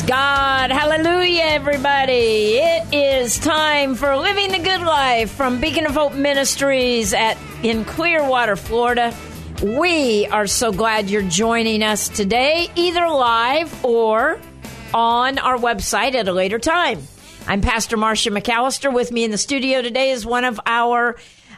God. Hallelujah, everybody. It is time for Living the Good Life from Beacon of Hope Ministries in Clearwater, Florida. We are so glad you're joining us today, either live or on our website at a later time. I'm Pastor Marcia McAllister. With me in the studio today is one of our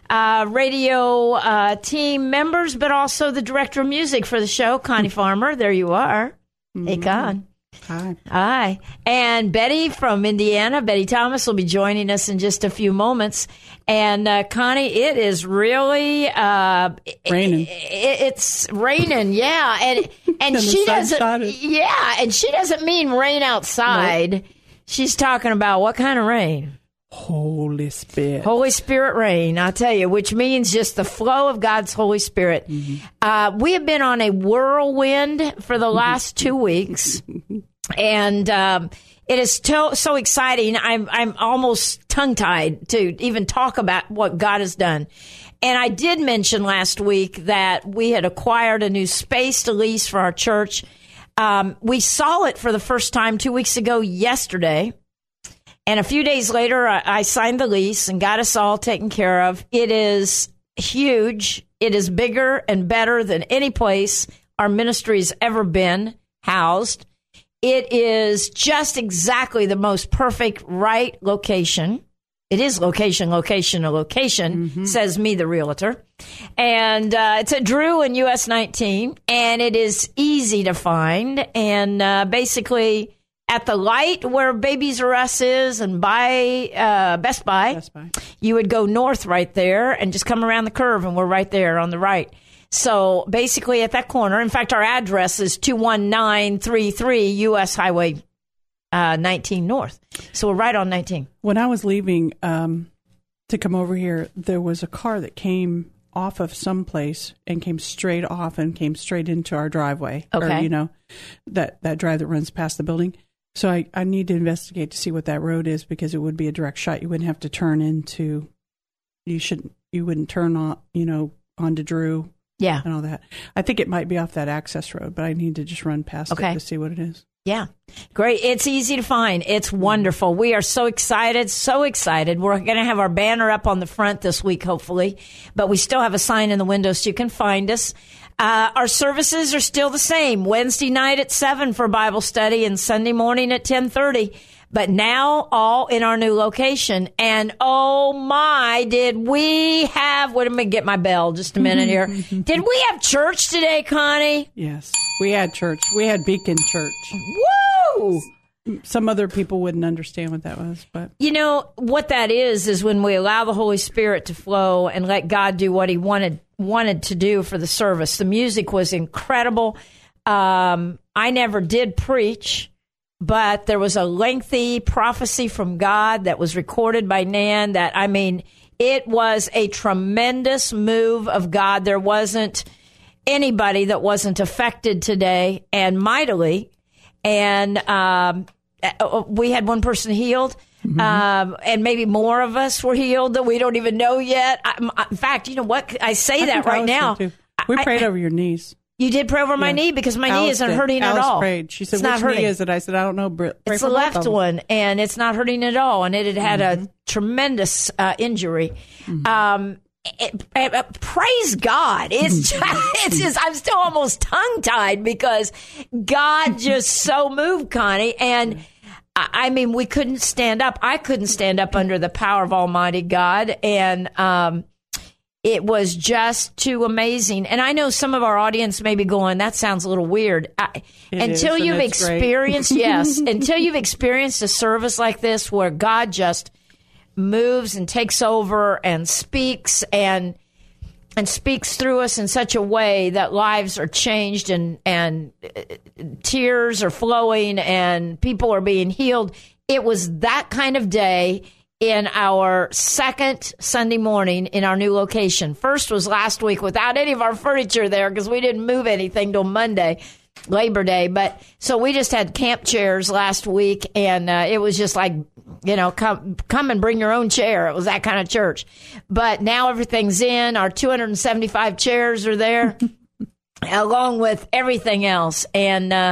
radio team members, but also the director of music for the show, Connie Farmer. There you are. Mm-hmm. Hey, Con. Hi. Hi. And Betty from Indiana, Betty Thomas, will be joining us in just a few moments. And Connie, it is really raining. It's raining, yeah. And she doesn't. Yeah, and she doesn't mean rain outside. Nope. She's talking about what kind of rain? Holy Spirit. Holy Spirit rain, I tell you, which means just the flow of God's Holy Spirit. Mm-hmm. We have been on a whirlwind for the last 2 weeks, and it is so exciting. I'm almost tongue-tied to even talk about what God has done. And I did mention last week that we had acquired a new space to lease for our church. We saw it for the first time 2 weeks ago yesterday. And a few days later, I signed the lease and got us all taken care of. It is huge. It is bigger and better than any place our ministry has ever been housed. It is just exactly the most perfect, right location. It is location, mm-hmm. Says me, the realtor. And it's at Drew and US 19, and it is easy to find. And basically, at the light where Babies R Us is and by Best Buy, you would go north right there and just come around the curve, and we're right there on the right. So basically at that corner, in fact, our address is 21933 U.S. Highway 19 North. So we're right on 19. When I was leaving to come over here, there was a car that came off of someplace and came straight off and came straight into our driveway. Okay. Or, that drive that runs past the building. So I need to investigate to see what that road is, because it would be a direct shot. You wouldn't have to turn into, you wouldn't turn on, onto Drew. Yeah. And all that. I think it might be off that access road, but I need to just run past it to see what it is. Yeah. Great. It's easy to find. It's wonderful. We are so excited, so excited. We're going to have our banner up on the front this week, hopefully, but we still have a sign in the window so you can find us. Our services are still the same. Wednesday night at 7 for Bible study and Sunday morning at 10:30. But now all in our new location. And oh my, did we have, wait a minute, get my bell just a minute here. Did we have church today, Connie? Yes, we had church. We had Beacon Church. Woo! Some other people wouldn't understand what that was, but what that is when we allow the Holy Spirit to flow and let God do what he wanted to do for the service. The music was incredible. I never did preach, but there was a lengthy prophecy from God that was recorded by Nan it was a tremendous move of God. There wasn't anybody that wasn't affected today, and mightily. And we had one person healed, and maybe more of us were healed that we don't even know yet. In fact, you know what? I say that right now. We prayed over your knees. You did pray over my knee, because my knee isn't hurting at all. Alice prayed. She said, which knee is it? I said, I don't know. It's the left one, and it's not hurting at all. And it had a tremendous injury. Praise God. It's just, I'm still almost tongue-tied because God just so moved, Connie. And we couldn't stand up. I couldn't stand up under the power of Almighty God. And it was just too amazing. And I know some of our audience may be going, that sounds a little weird. Until you've experienced, until you've experienced a service like this where God just moves and takes over and speaks and speaks through us in such a way that lives are changed and tears are flowing and people are being healed. It was that kind of day in our second Sunday morning in our new location. First was last week without any of our furniture there because we didn't move anything till Monday, Labor Day. But so we just had camp chairs last week, and it was just like, come and bring your own chair. It was that kind of church. But now everything's in. Our 275 chairs are there, along with everything else. And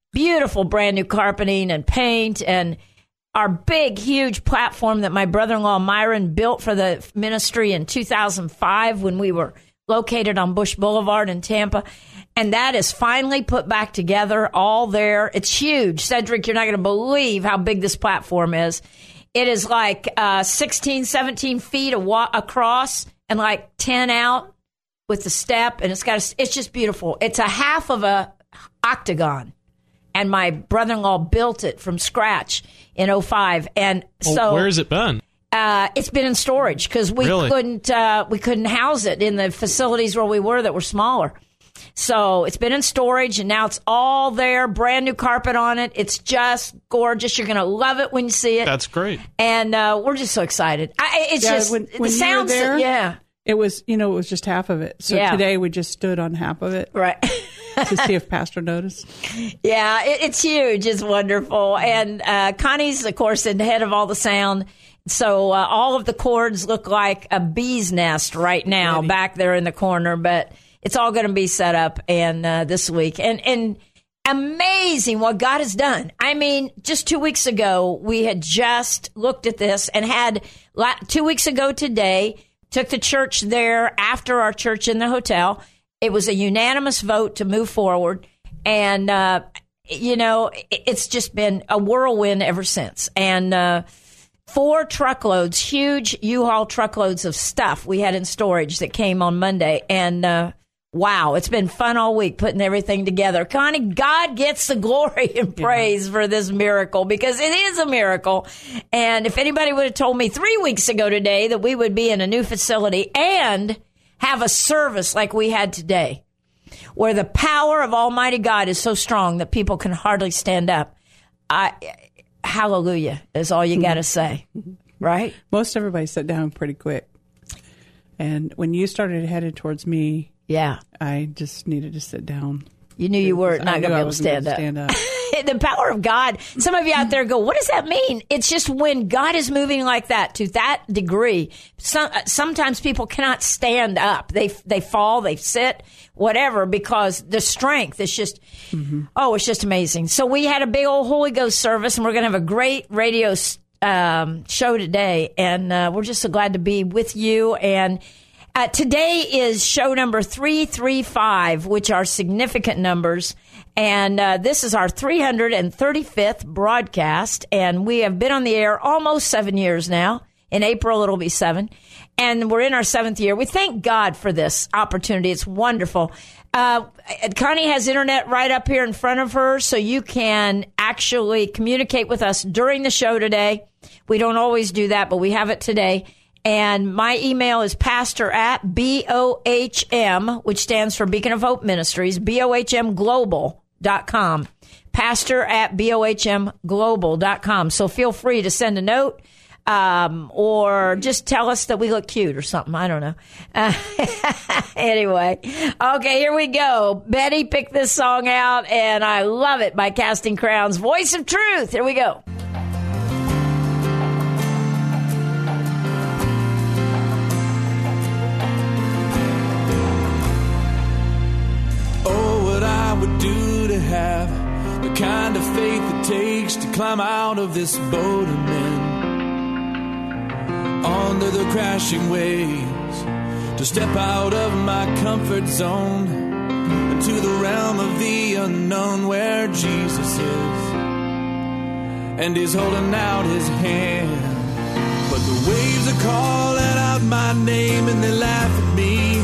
beautiful brand new carpeting and paint, and our big, huge platform that my brother-in-law Myron built for the ministry in 2005 when we were located on Bush Boulevard in Tampa. And that is finally put back together, all there. It's huge. Cedric, you're not going to believe how big this platform is. It is like 16, 17 feet across and like 10 out with the step. And it's just beautiful. It's a half of a octagon. And my brother-in-law built it from scratch in 2005. And so where has it been? It's been in storage because we couldn't house it in the facilities where we were that were smaller. So it's been in storage, and now it's all there, brand new carpet on it. It's just gorgeous. You're going to love it when you see it. That's great. And we're just so excited. When the sounds you were there, yeah. It was, it was just half of it. So today we just stood on half of it. Right. To see if Pastor noticed. Yeah, it's huge. It's wonderful. And Connie's, of course, in the head of all the sound. So all of the cords look like a bee's nest right now back there in the corner. But it's all going to be set up and this week. And amazing what God has done. I mean, just 2 weeks ago, we had just looked at this and had 2 weeks ago today, took the church there after our church in the hotel. It was a unanimous vote to move forward. And, it's just been a whirlwind ever since. And 4 truckloads, huge U-Haul truckloads of stuff we had in storage that came on Monday. And wow, it's been fun all week putting everything together. Connie, God gets the glory and praise for this miracle because it is a miracle. And if anybody would have told me 3 weeks ago today that we would be in a new facility and have a service like we had today, where the power of Almighty God is so strong that people can hardly stand up, hallelujah is all you got to say, right? Most everybody sat down pretty quick. And when you started headed towards me, I just needed to sit down. You knew you were not going to be able to stand up. The power of God. Some of you out there go, what does that mean? It's just when God is moving like that to that degree, sometimes people cannot stand up. They fall, they sit, whatever, because the strength is just, it's just amazing. So we had a big old Holy Ghost service, and we're going to have a great radio show today. And we're just so glad to be with you. And today is show number 335, which are significant numbers. And this is our 335th broadcast. And we have been on the air almost 7 years now. In April, it'll be 7. And we're in our 7th year. We thank God for this opportunity. It's wonderful. Connie has internet right up here in front of her, so you can actually communicate with us during the show today. We don't always do that, but we have it today. And my email is pastor@BOHM, which stands for Beacon of Hope Ministries, BOHMglobal.com. Pastor@BOHMglobal.com. So feel free to send a note or just tell us that we look cute or something. I don't know. Anyway. Okay, here we go. Betty picked this song out, and I love it, by Casting Crowns. Voice of Truth. Here we go. Would do to have the kind of faith it takes to climb out of this boat I'm in, under the crashing waves, to step out of my comfort zone into the realm of the unknown where Jesus is, and he's holding out his hand. But the waves are calling out my name and they laugh at me,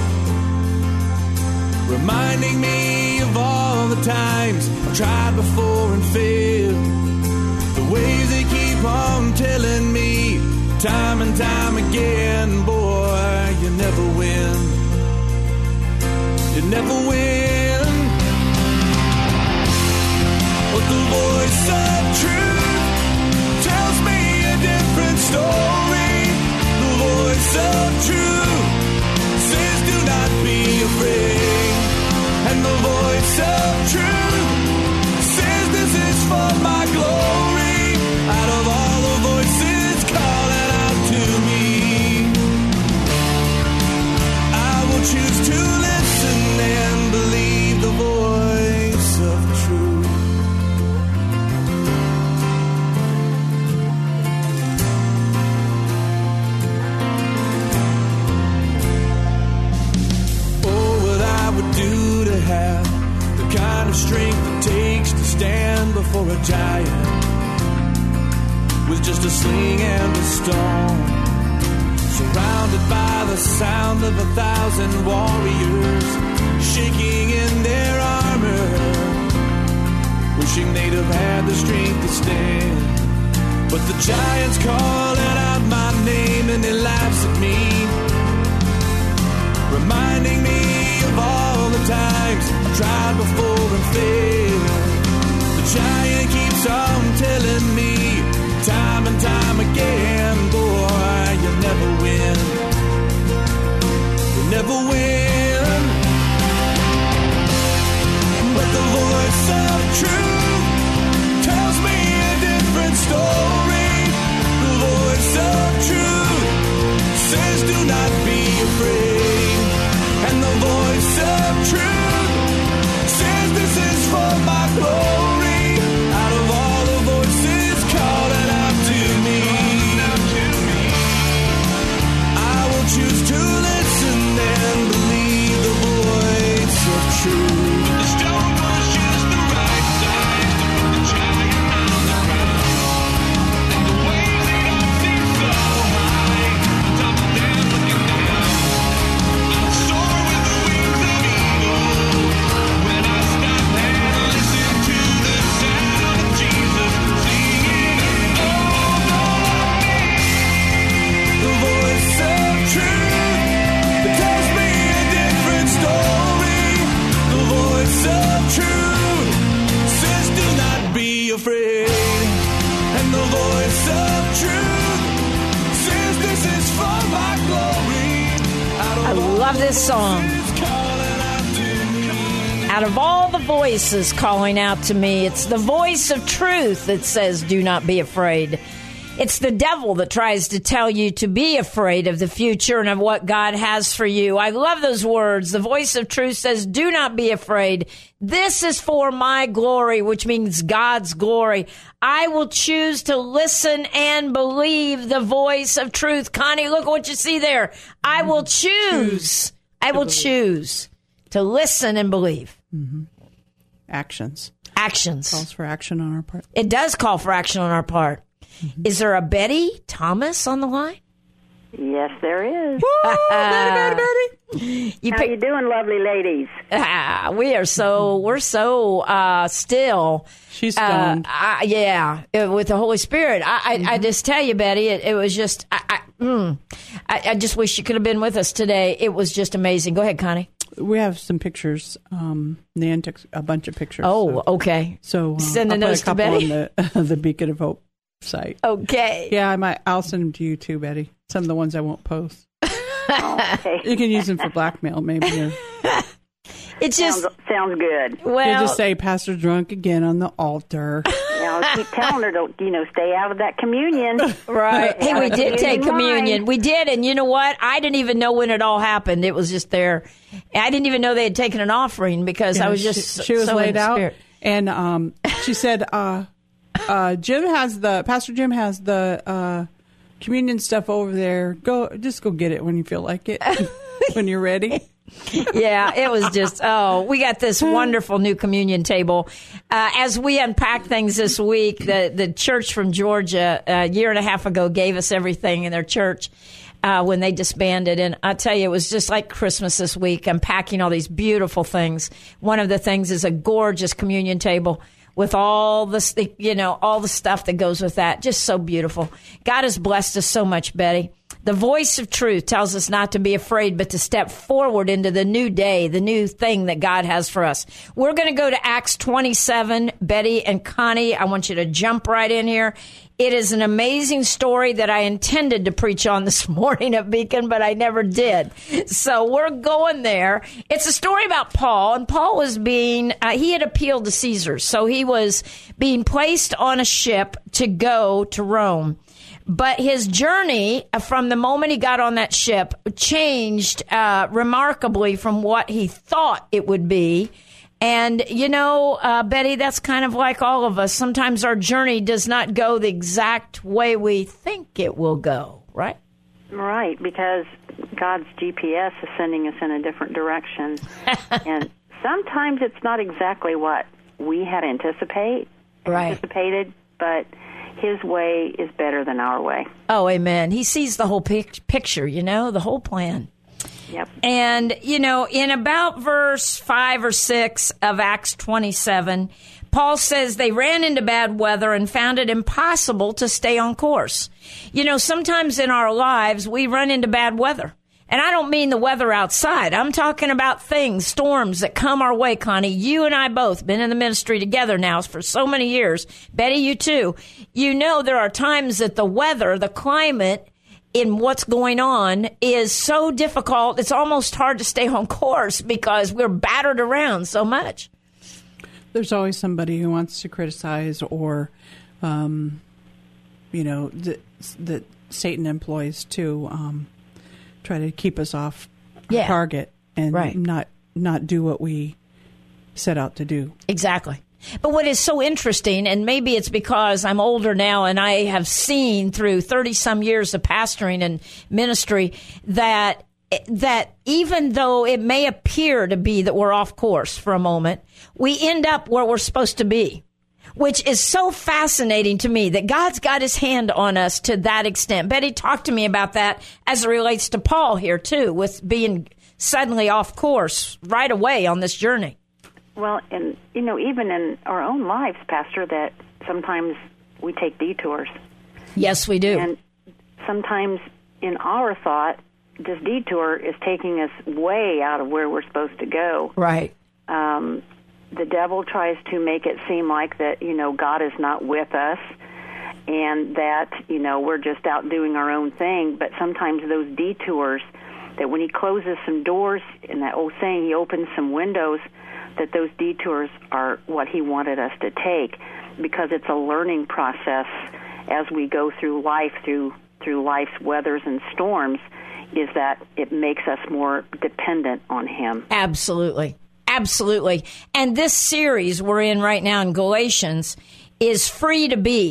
reminding me of all the times I've tried before and failed. The waves they keep on telling me time and time again, boy, you never win. You never win. But the voice of truth tells me a different story. The voice of truth says do not be afraid. And the voice of truth says this is for my glory. Out of all the voices calling out to me, I will choose to listen and believe the voice of truth. for a giant with just a sling and a stone, surrounded by the sound of 1,000 warriors shaking in their armor, wishing they'd have had the strength to stand. But the giant's calling out my name and he laughs at me, reminding me of all the times I tried before and failed. The giant keeps on telling me time and time again, boy, you'll never win. You'll never win. But the voice of truth tells me a different story. The voice of truth says do not be afraid. And the voice of truth says this is for my glory. Out of all the voices calling out to me, I will choose to listen and believe the voice of truth. The stone was just the right size to put the giant on the ground. And the waves they don't seem so high, top of them looking down. I'll soar with the wings of eagle when I stop and listen to the sound of Jesus singing, oh, the voice of truth that tells me a different story. The voice of truth says do not be afraid. And the voice of truth says this is for my glory. I love this song. Out of all the voices calling out to me, it's the voice of truth that says, do not be afraid. It's the devil that tries to tell you to be afraid of the future and of what God has for you. I love those words. The voice of truth says, do not be afraid. This is for my glory, which means God's glory. I will choose to listen and believe the voice of truth. Connie, look what you see there. I will choose. I will choose to listen and believe. Actions. Actions. Calls for action on our part. It does call for action on our part. Is there a Betty Thomas on the line? Yes, there is. Betty. How you doing, lovely ladies? We're so still. She's stoned. With the Holy Spirit. I just tell you, Betty, it was just, I just wish you could have been with us today. It was just amazing. Go ahead, Connie. We have some pictures. Nan took a bunch of pictures. Oh, okay. So sending I'll those put a to couple Betty. on the Beacon of Hope site. Okay. Yeah, I'll send them to you too, Betty. Some of the ones I won't post. Okay. You can use them for blackmail, maybe. It just sounds good. well. You just say, "Pastor drunk again on the altar." Now I keep telling her to stay out of that communion. Right. Hey, we did take communion. Mine. We did, and you know what? I didn't even know when it all happened. It was just there. I didn't even know they had taken an offering because I was just she was so laid in the out, spirit. and she said, Pastor Jim has the communion stuff over there. Go get it when you feel like it, when you're ready. Yeah, it was just, we got this wonderful new communion table. As we unpack things this week, the church from Georgia a year and a half ago gave us everything in their church when they disbanded. And I tell you, it was just like Christmas this week, unpacking all these beautiful things. One of the things is a gorgeous communion table with all this, all the stuff that goes with that. Just so beautiful. God has blessed us so much, Betty. The voice of truth tells us not to be afraid, but to step forward into the new day, the new thing that God has for us. We're going to go to Acts 27. Betty and Connie, I want you to jump right in here. It is an amazing story that I intended to preach on this morning at Beacon, but I never did. So we're going there. It's a story about Paul, and Paul was he had appealed to Caesar, so he was being placed on a ship to go to Rome. But his journey from the moment he got on that ship changed remarkably from what he thought it would be. And, Betty, that's kind of like all of us. Sometimes our journey does not go the exact way we think it will go, right? Right, because God's GPS is sending us in a different direction. And sometimes it's not exactly what we had anticipated. anticipated, but His way is better than our way. Oh, amen. He sees the whole picture, the whole plan. Yep. And, in about verse 5 or 6 of Acts 27, Paul says they ran into bad weather and found it impossible to stay on course. Sometimes in our lives, we run into bad weather. And I don't mean the weather outside. I'm talking about things, storms that come our way, Connie. You and I both been in the ministry together now for so many years. Betty, you too. There are times that the weather, the climate in what's going on is so difficult. It's almost hard to stay on course because we're battered around so much. There's always somebody who wants to criticize or, that Satan employs to try to keep us off target and not do what we set out to do. Exactly. But what is so interesting, and maybe it's because I'm older now and I have seen through 30-some years of pastoring and ministry that even though it may appear to be that we're off course for a moment, we end up where we're supposed to be, which is so fascinating to me that God's got His hand on us to that extent. Betty, talk to me about that as it relates to Paul here, too, with being suddenly off course right away on this journey. Well, and, even in our own lives, Pastor, that sometimes we take detours. Yes, we do. And sometimes in our thought, this detour is taking us way out of where we're supposed to go. Right. The devil tries to make it seem like that, God is not with us and that, we're just out doing our own thing. But sometimes those detours, that when He closes some doors, in that old saying, He opens some windows, that those detours are what He wanted us to take, because it's a learning process as we go through life, through life's weathers and storms, is that it makes us more dependent on Him. Absolutely. Absolutely. And this series we're in right now in Galatians is free to be ...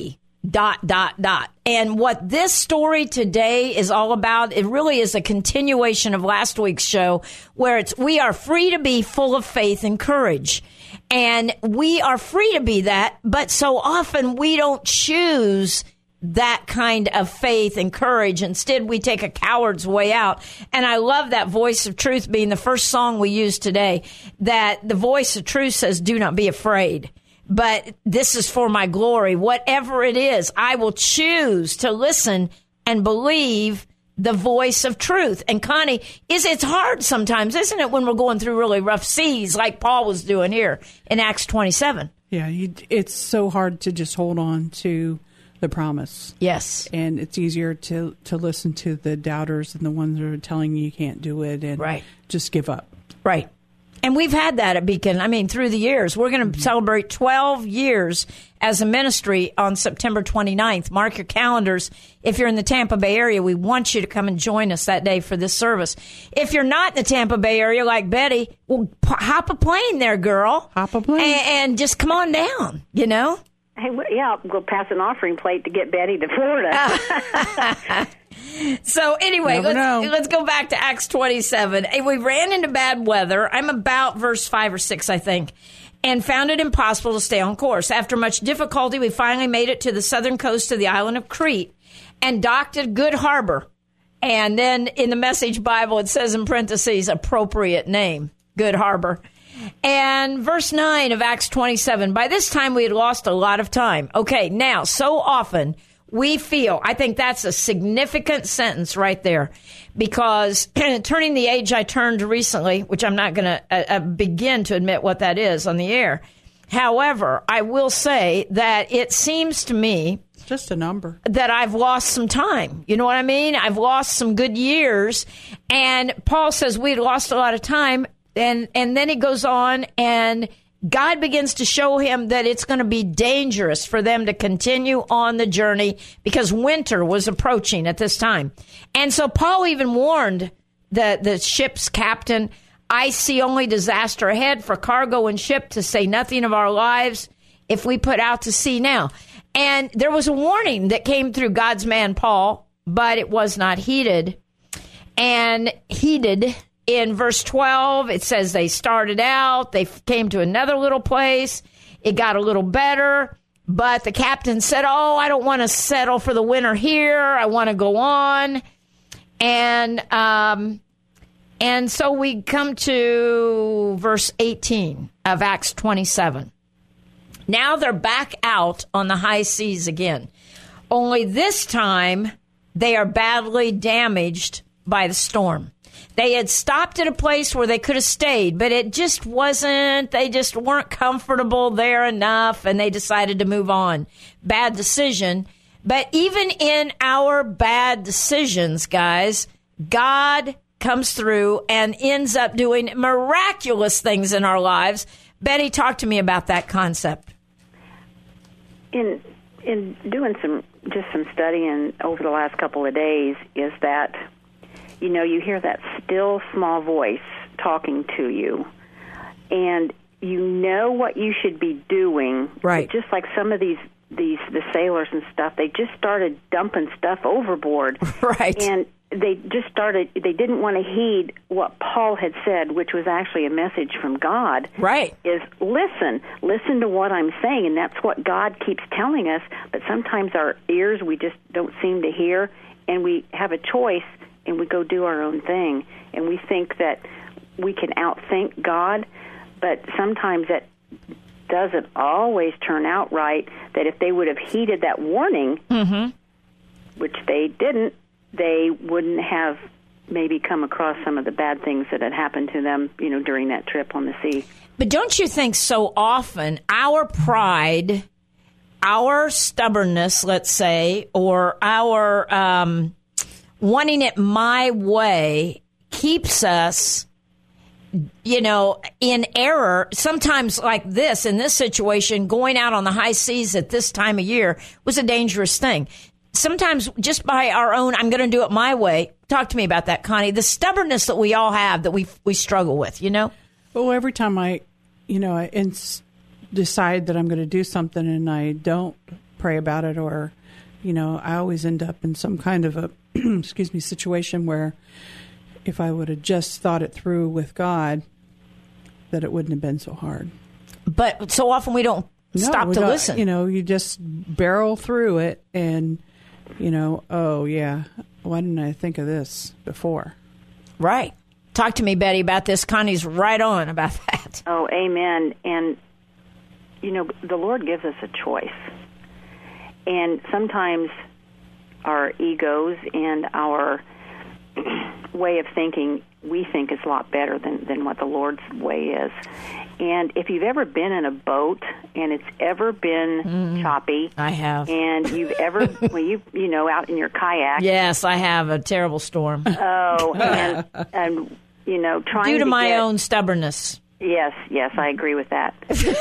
And what this story today is all about, it really is a continuation of last week's show, where we are free to be full of faith and courage. And we are free to be that, but so often we don't choose that kind of faith and courage. Instead, we take a coward's way out. And I love that Voice of Truth being the first song we used today, that the Voice of Truth says, do not be afraid, but this is for my glory. Whatever it is, I will choose to listen and believe the voice of truth. And Connie, it's hard sometimes, isn't it, when we're going through really rough seas like Paul was doing here in Acts 27? Yeah, it's so hard to just hold on to the promise. Yes. And it's easier to listen to the doubters and the ones that are telling you can't do it and just give up. Right. And we've had that at Beacon, through the years. We're going to celebrate 12 years as a ministry on September 29th. Mark your calendars. If you're in the Tampa Bay area, we want you to come and join us that day for this service. If you're not in the Tampa Bay area like Betty, well, hop a plane there, girl. Hop a plane. And just come on down, Hey, yeah, we'll pass an offering plate to get Betty to Florida. So anyway, let's go back to Acts 27. We ran into bad weather. I'm about verse 5 or 6, I think, and found it impossible to stay on course. After much difficulty, we finally made it to the southern coast of the island of Crete and docked at Good Harbor. And then in the Message Bible, it says in parentheses, appropriate name, Good Harbor. And verse 9 of Acts 27, by this time we had lost a lot of time. Okay, now, so often we feel, I think that's a significant sentence right there, because turning the age I turned recently, which I'm not going to begin to admit what that is on the air. However, I will say that it seems to me just a number that I've lost some time. You know what I mean? I've lost some good years. And Paul says we'd lost a lot of time. And then he goes on, and God begins to show him that it's going to be dangerous for them to continue on the journey because winter was approaching at this time. And so Paul even warned the ship's captain, I see only disaster ahead for cargo and ship, to say nothing of our lives, if we put out to sea now. And there was a warning that came through God's man Paul, but it was not heeded. In verse 12, it says they started out, they came to another little place, it got a little better, But the captain said, "Oh, I don't want to settle for the winter here. I want to go on." And so we come to verse 18 of Acts 27. Now they're back out on the high seas again. Only this time they are badly damaged by the storm. They had stopped at a place where they could have stayed, but it just wasn't, they just weren't comfortable there enough, and they decided to move on. Bad decision. But even in our bad decisions, guys, God comes through and ends up doing miraculous things in our lives. Betty, talk to me about that concept. In doing some studying over the last couple of days, is that, you know, you hear that still small voice talking to you, and you know what you should be doing. Right. Just like some of the sailors and stuff, they just started dumping stuff overboard. Right. And they didn't want to heed what Paul had said, which was actually a message from God. Right. Is listen to what I'm saying, and that's what God keeps telling us, but sometimes our ears, we just don't seem to hear, and we have a choice, and we go do our own thing, and we think that we can outthink God, but sometimes that doesn't always turn out right, that if they would have heeded that warning, which they didn't, they wouldn't have maybe come across some of the bad things that had happened to them, you know, during that trip on the sea. But don't you think so often our pride, our stubbornness, let's say, or our wanting it my way keeps us, you know, in error? Sometimes like this, in this situation, going out on the high seas at this time of year was a dangerous thing. Sometimes just by our own, I'm going to do it my way. Talk to me about that, Connie. The stubbornness that we all have that we struggle with, you know? Well, every time I decide that I'm going to do something and I don't pray about it, or, you know, I always end up in some kind of a, situation where if I would have just thought it through with God, that it wouldn't have been so hard. But so often we don't stop to listen. You know, you just barrel through it and, you know, oh, yeah, why didn't I think of this before? Right. Talk to me, Betty, about this. Connie's right on about that. Oh, amen. And, you know, the Lord gives us a choice. And sometimes our egos and our way of thinking, we think is a lot better than what the Lord's way is. And if you've ever been in a boat and it's ever been choppy, I have. And you've ever, you know, out in your kayak. Yes, I have a terrible storm. Oh, and you know, trying due to my get, own stubbornness. Yes, I agree with that.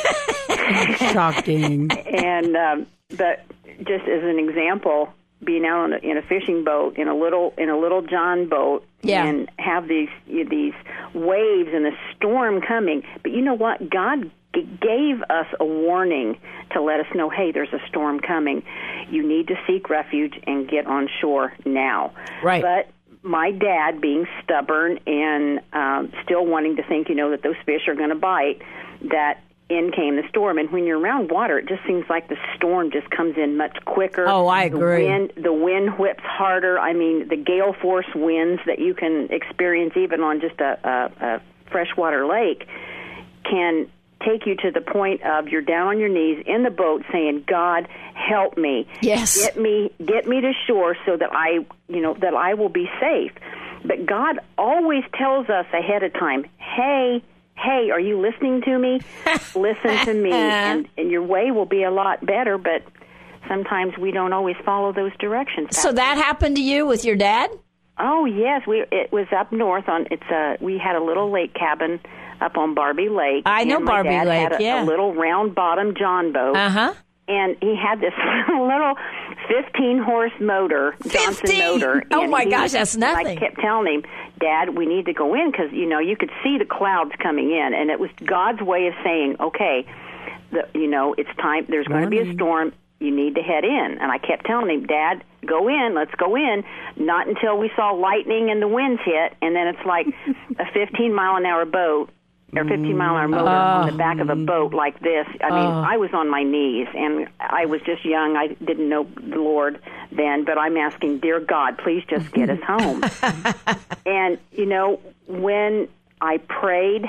Shocking. And but just as an example, being out in a fishing boat, in a little John boat, and have these waves and the storm coming. But you know what? God gave us a warning to let us know, hey, there's a storm coming. You need to seek refuge and get on shore now. Right. But my dad, being stubborn and still wanting to think, you know, that those fish are going to bite, that in came the storm. And when you're around water, it just seems like the storm just comes in much quicker. Oh, I agree. The wind whips harder. I mean, the gale force winds that you can experience even on just a freshwater lake can take you to the point of you're down on your knees in the boat saying, God, help me. Yes. Get me to shore so that I will be safe. But God always tells us ahead of time, hey, are you listening to me? Listen to me, and your way will be a lot better, but sometimes we don't always follow those directions. So that happened to you with your dad? Oh, yes. It was up north. We had a little lake cabin up on Barbie Lake. I know Barbie Lake, my dad had a little round-bottom John boat. Uh-huh. And he had this little 15-horse motor, Johnson motor. Oh, my gosh, that's nothing. I kept telling him, Dad, we need to go in because, you know, you could see the clouds coming in. And it was God's way of saying, okay, it's time. There's going to be a storm. You need to head in. And I kept telling him, Dad, go in. Let's go in. Not until we saw lightning and the winds hit. And then it's like a 15-mile-an-hour boat or 15-mile-an-hour motor on the back of a boat like this. I mean, I was on my knees, and I was just young. I didn't know the Lord then, but I'm asking, dear God, please just get us home. And, you know, when I prayed,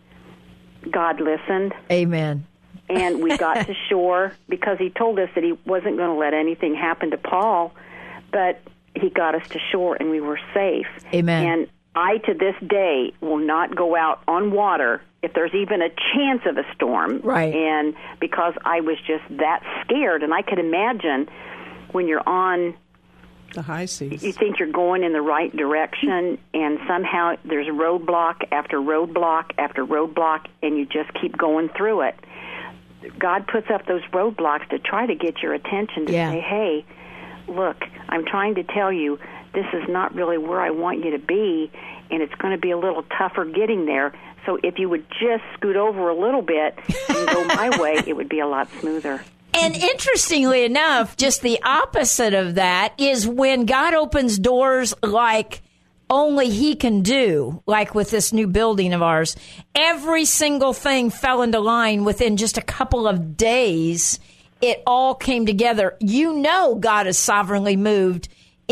God listened. Amen. And we got to shore because he told us that he wasn't going to let anything happen to Paul, but he got us to shore and we were safe. Amen. And I, to this day, will not go out on water if there's even a chance of a storm. Right. And because I was just that scared. And I could imagine when you're on the high seas, you think you're going in the right direction, and somehow there's roadblock after roadblock after roadblock, and you just keep going through it. God puts up those roadblocks to try to get your attention to say, hey, look, I'm trying to tell you this is not really where I want you to be, and it's going to be a little tougher getting there. So if you would just scoot over a little bit and go my way, it would be a lot smoother. And interestingly enough, just the opposite of that is when God opens doors like only he can do, like with this new building of ours, every single thing fell into line within just a couple of days. It all came together. You know, God is sovereignly moved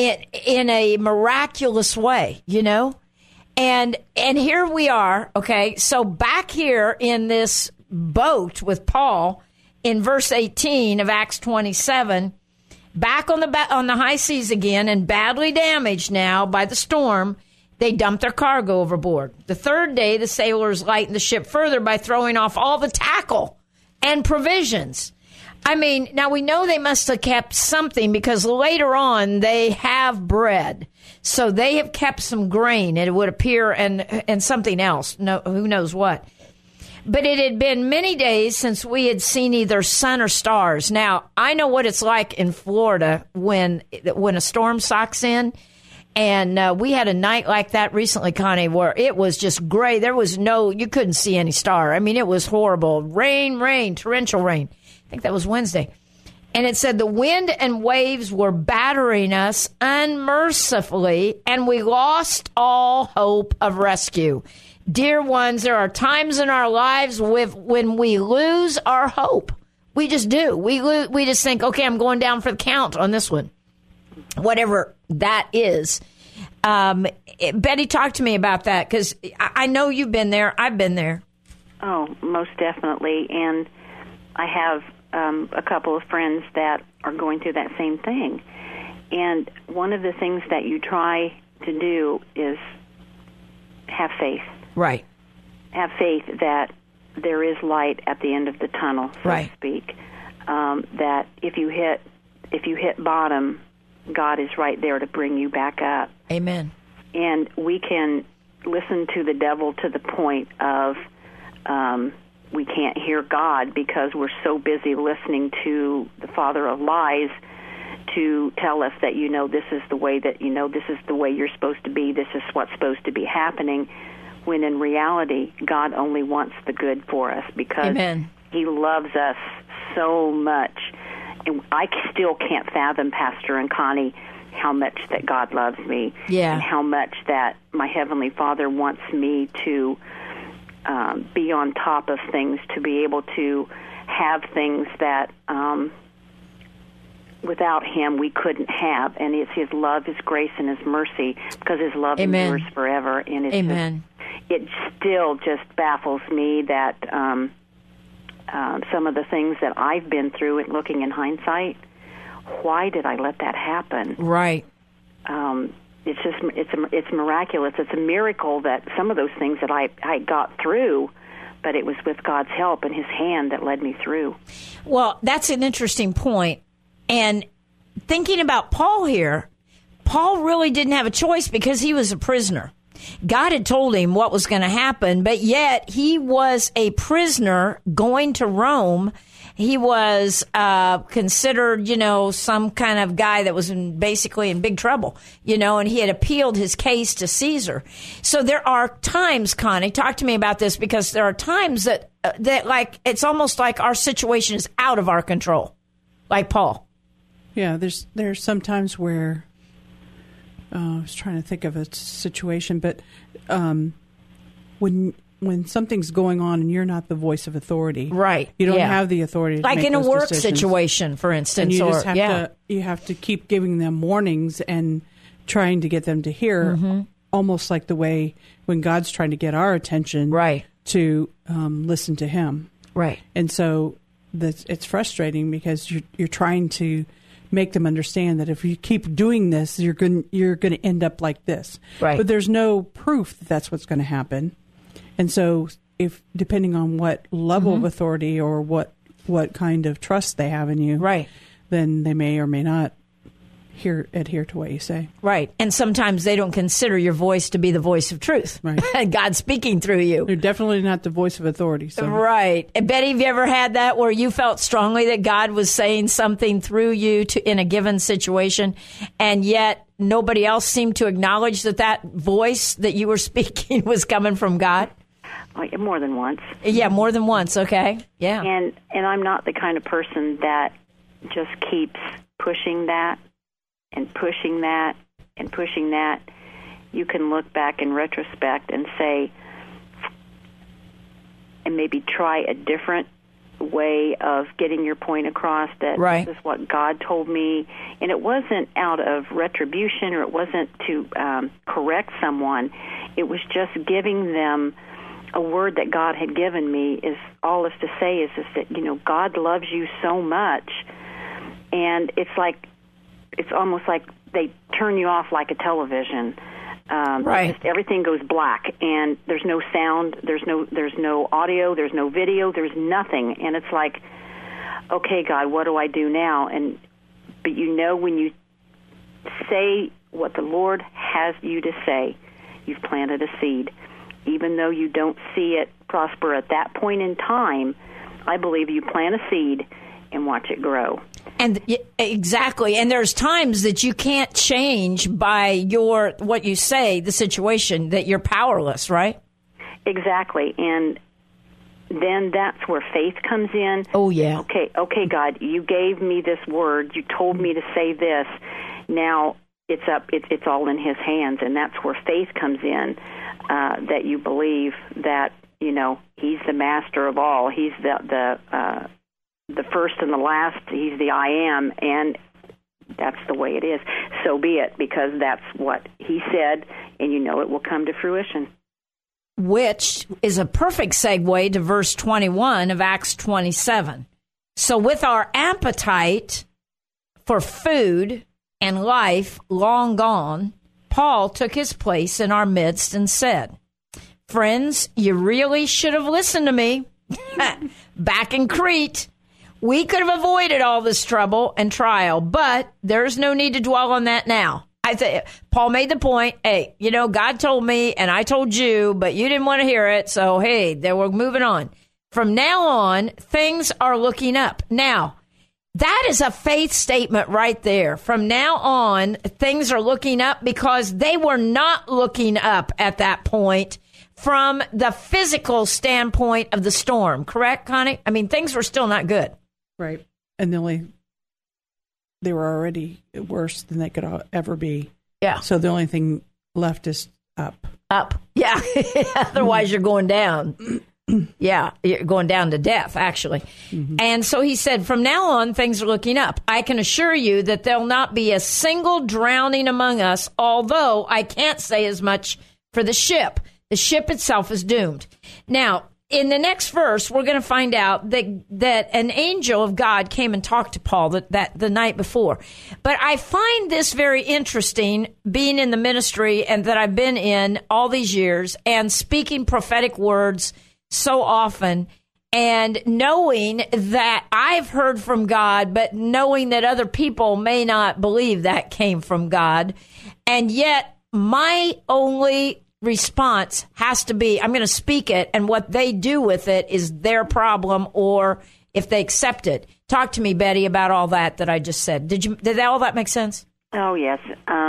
in a miraculous way, you know? And here we are, okay? So back here in this boat with Paul in verse 18 of Acts 27, back on the high seas again and badly damaged now by the storm, they dumped their cargo overboard. The third day, the sailors lightened the ship further by throwing off all the tackle and provisions. I mean, now we know they must have kept something because later on they have bread. So they have kept some grain, it would appear, and something else. No, who knows what. But it had been many days since we had seen either sun or stars. Now, I know what it's like in Florida when a storm socks in. And we had a night like that recently, Connie, where it was just gray. There was you couldn't see any star. I mean, it was horrible. Rain, torrential rain. I think that was Wednesday. And it said the wind and waves were battering us unmercifully, and we lost all hope of rescue. Dear ones, there are times in our lives when we lose our hope. We just do. We just think, okay, I'm going down for the count on this one. Whatever that is. Betty, talk to me about that, because I know you've been there. I've been there. Oh, most definitely. And I have a couple of friends that are going through that same thing. And one of the things that you try to do is have faith. Right. Have faith that there is light at the end of the tunnel, so to speak. That if you hit bottom, God is right there to bring you back up. Amen. And we can listen to the devil to the point of we can't hear God because we're so busy listening to the father of lies to tell us that, this is the way that, this is the way you're supposed to be, this is what's supposed to be happening, when in reality, God only wants the good for us because Amen. He loves us so much. And I still can't fathom, Pastor and Connie, how much that God loves me and how much that my Heavenly Father wants me to be on top of things, to be able to have things that without Him we couldn't have. And it's His love, His grace, and His mercy, because His love endures forever. And it's Amen. It still just baffles me that some of the things that I've been through, and looking in hindsight, why did I let that happen? Right. It's just it's miraculous. It's a miracle that some of those things that I got through, but it was with God's help and His hand that led me through. Well, that's an interesting point. And thinking about Paul here, Paul really didn't have a choice because he was a prisoner. God had told him what was going to happen, but yet he was a prisoner going to Rome. He was considered, some kind of guy that was basically in big trouble, and he had appealed his case to Caesar. So there are times, Connie, talk to me about this, because there are times that like it's almost like our situation is out of our control, like Paul. Yeah, there's some times where I was trying to think of a situation, but when when something's going on and you're not the voice of authority, right? You don't have the authority to like make in a those work decisions. situation, for instance, And you or just have you have to keep giving them warnings and trying to get them to hear, almost like the way when God's trying to get our attention, right, to listen to Him, right. And so it's frustrating because you're trying to make them understand that if you keep doing this, you're going to end up like this. Right. But there's no proof that that's what's going to happen. And so if depending on what level of authority or what kind of trust they have in you, right, then they may or may not adhere to what you say. Right. And sometimes they don't consider your voice to be the voice of truth. Right. God speaking through you. They're definitely not the voice of authority. So. Right. And Betty, have you ever had that where you felt strongly that God was saying something through you in a given situation, and yet nobody else seemed to acknowledge that voice that you were speaking was coming from God? More than once. Yeah, more than once. Okay. Yeah. And I'm not the kind of person that just keeps pushing that and pushing that and pushing that. You can look back in retrospect and say, and maybe try a different way of getting your point across, that right, this is what God told me. And it wasn't out of retribution, or it wasn't to correct someone. It was just giving them a word that God had given me. Is all is to say is that, God loves you so much. And it's almost like they turn you off like a television. Right. Just everything goes black, and there's no sound, there's no audio, there's no video, there's nothing. And it's like, okay, God, what do I do now? But when you say what the Lord has you to say, you've planted a seed. Even though you don't see it prosper at that point in time, I believe you plant a seed and watch it grow. And exactly. And there's times that you can't change by what you say, the situation, that you're powerless, right? Exactly. And then that's where faith comes in. Oh, yeah. Okay, God, you gave me this word. You told me to say this. Now it's all in His hands, and that's where faith comes in, that you believe that, He's the master of all. He's the first and the last. He's the I am, and that's the way it is. So be it, because that's what He said, and it will come to fruition. Which is a perfect segue to verse 21 of Acts 27. So with our appetite for food and life long gone, Paul took his place in our midst and said, "Friends, you really should have listened to me back in Crete. We could have avoided all this trouble and trial, but there's no need to dwell on that now." Paul made the point, hey, God told me and I told you, but you didn't want to hear it. So, hey, we're moving on. From now on, things are looking up. Now, that is a faith statement right there. From now on, things are looking up, because they were not looking up at that point from the physical standpoint of the storm. Correct, Connie? I mean, things were still not good. Right. And they were already worse than they could ever be. Yeah. So the only thing left is up. Up. Yeah. Otherwise, you're going down. Yeah. You're going down to death, actually. Mm-hmm. And so he said, from now on, things are looking up. I can assure you that there'll not be a single drowning among us, although I can't say as much for the ship. The ship itself is doomed. Now, in the next verse, we're going to find out that an angel of God came and talked to Paul that the night before. But I find this very interesting, being in the ministry and that I've been in all these years and speaking prophetic words so often, and knowing that I've heard from God, but knowing that other people may not believe that came from God. And yet my only response has to be, I'm going to speak it, and what they do with it is their problem, or if they accept it. Talk to me, Betty, about all that I just said. Did all that make sense? Oh, yes.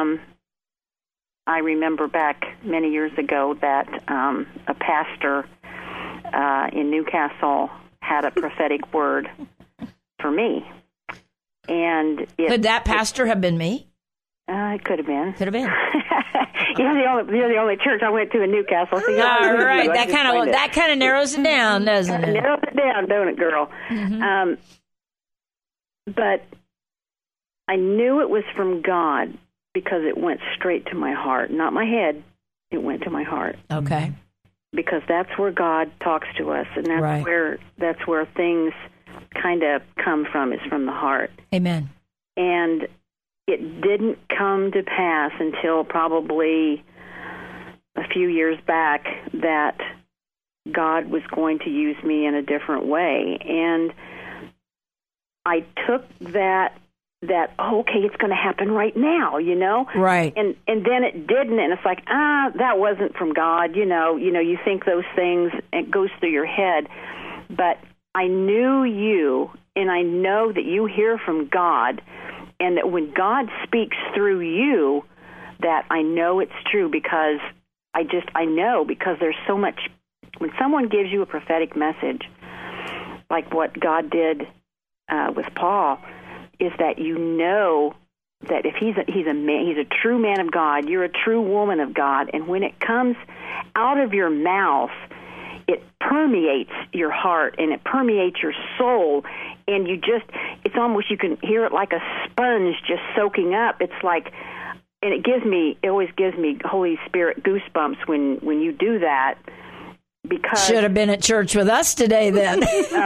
I remember back many years ago that a pastor in Newcastle had a prophetic word for me. And could that pastor have been me? It could have been. Could have been. You're the only church I went to in Newcastle. So all right, that kind of narrows it down, doesn't it? Narrows it down, don't it, girl? Mm-hmm. But I knew it was from God because it went straight to my heart, not my head. It went to my heart. Okay. Because that's where God talks to us, and that's where things kind of come from, is from the heart. Amen. And it didn't come to pass until probably a few years back that God was going to use me in a different way. And I took that okay, it's going to happen right now, Right. And then it didn't, and it's like, that wasn't from God, you think those things, it goes through your head. But I knew you, and I know that you hear from God, and that when God speaks through you, that I know it's true, because I know, because there's so much, when someone gives you a prophetic message, like what God did with Paul, is that you know that if he's a man, he's a true man of God, you're a true woman of God, and when it comes out of your mouth, it permeates your heart and it permeates your soul, and it's almost, you can hear it like a sponge just soaking up. It's like, and it always gives me Holy Spirit goosebumps when you do that. Because should have been at church with us today, then.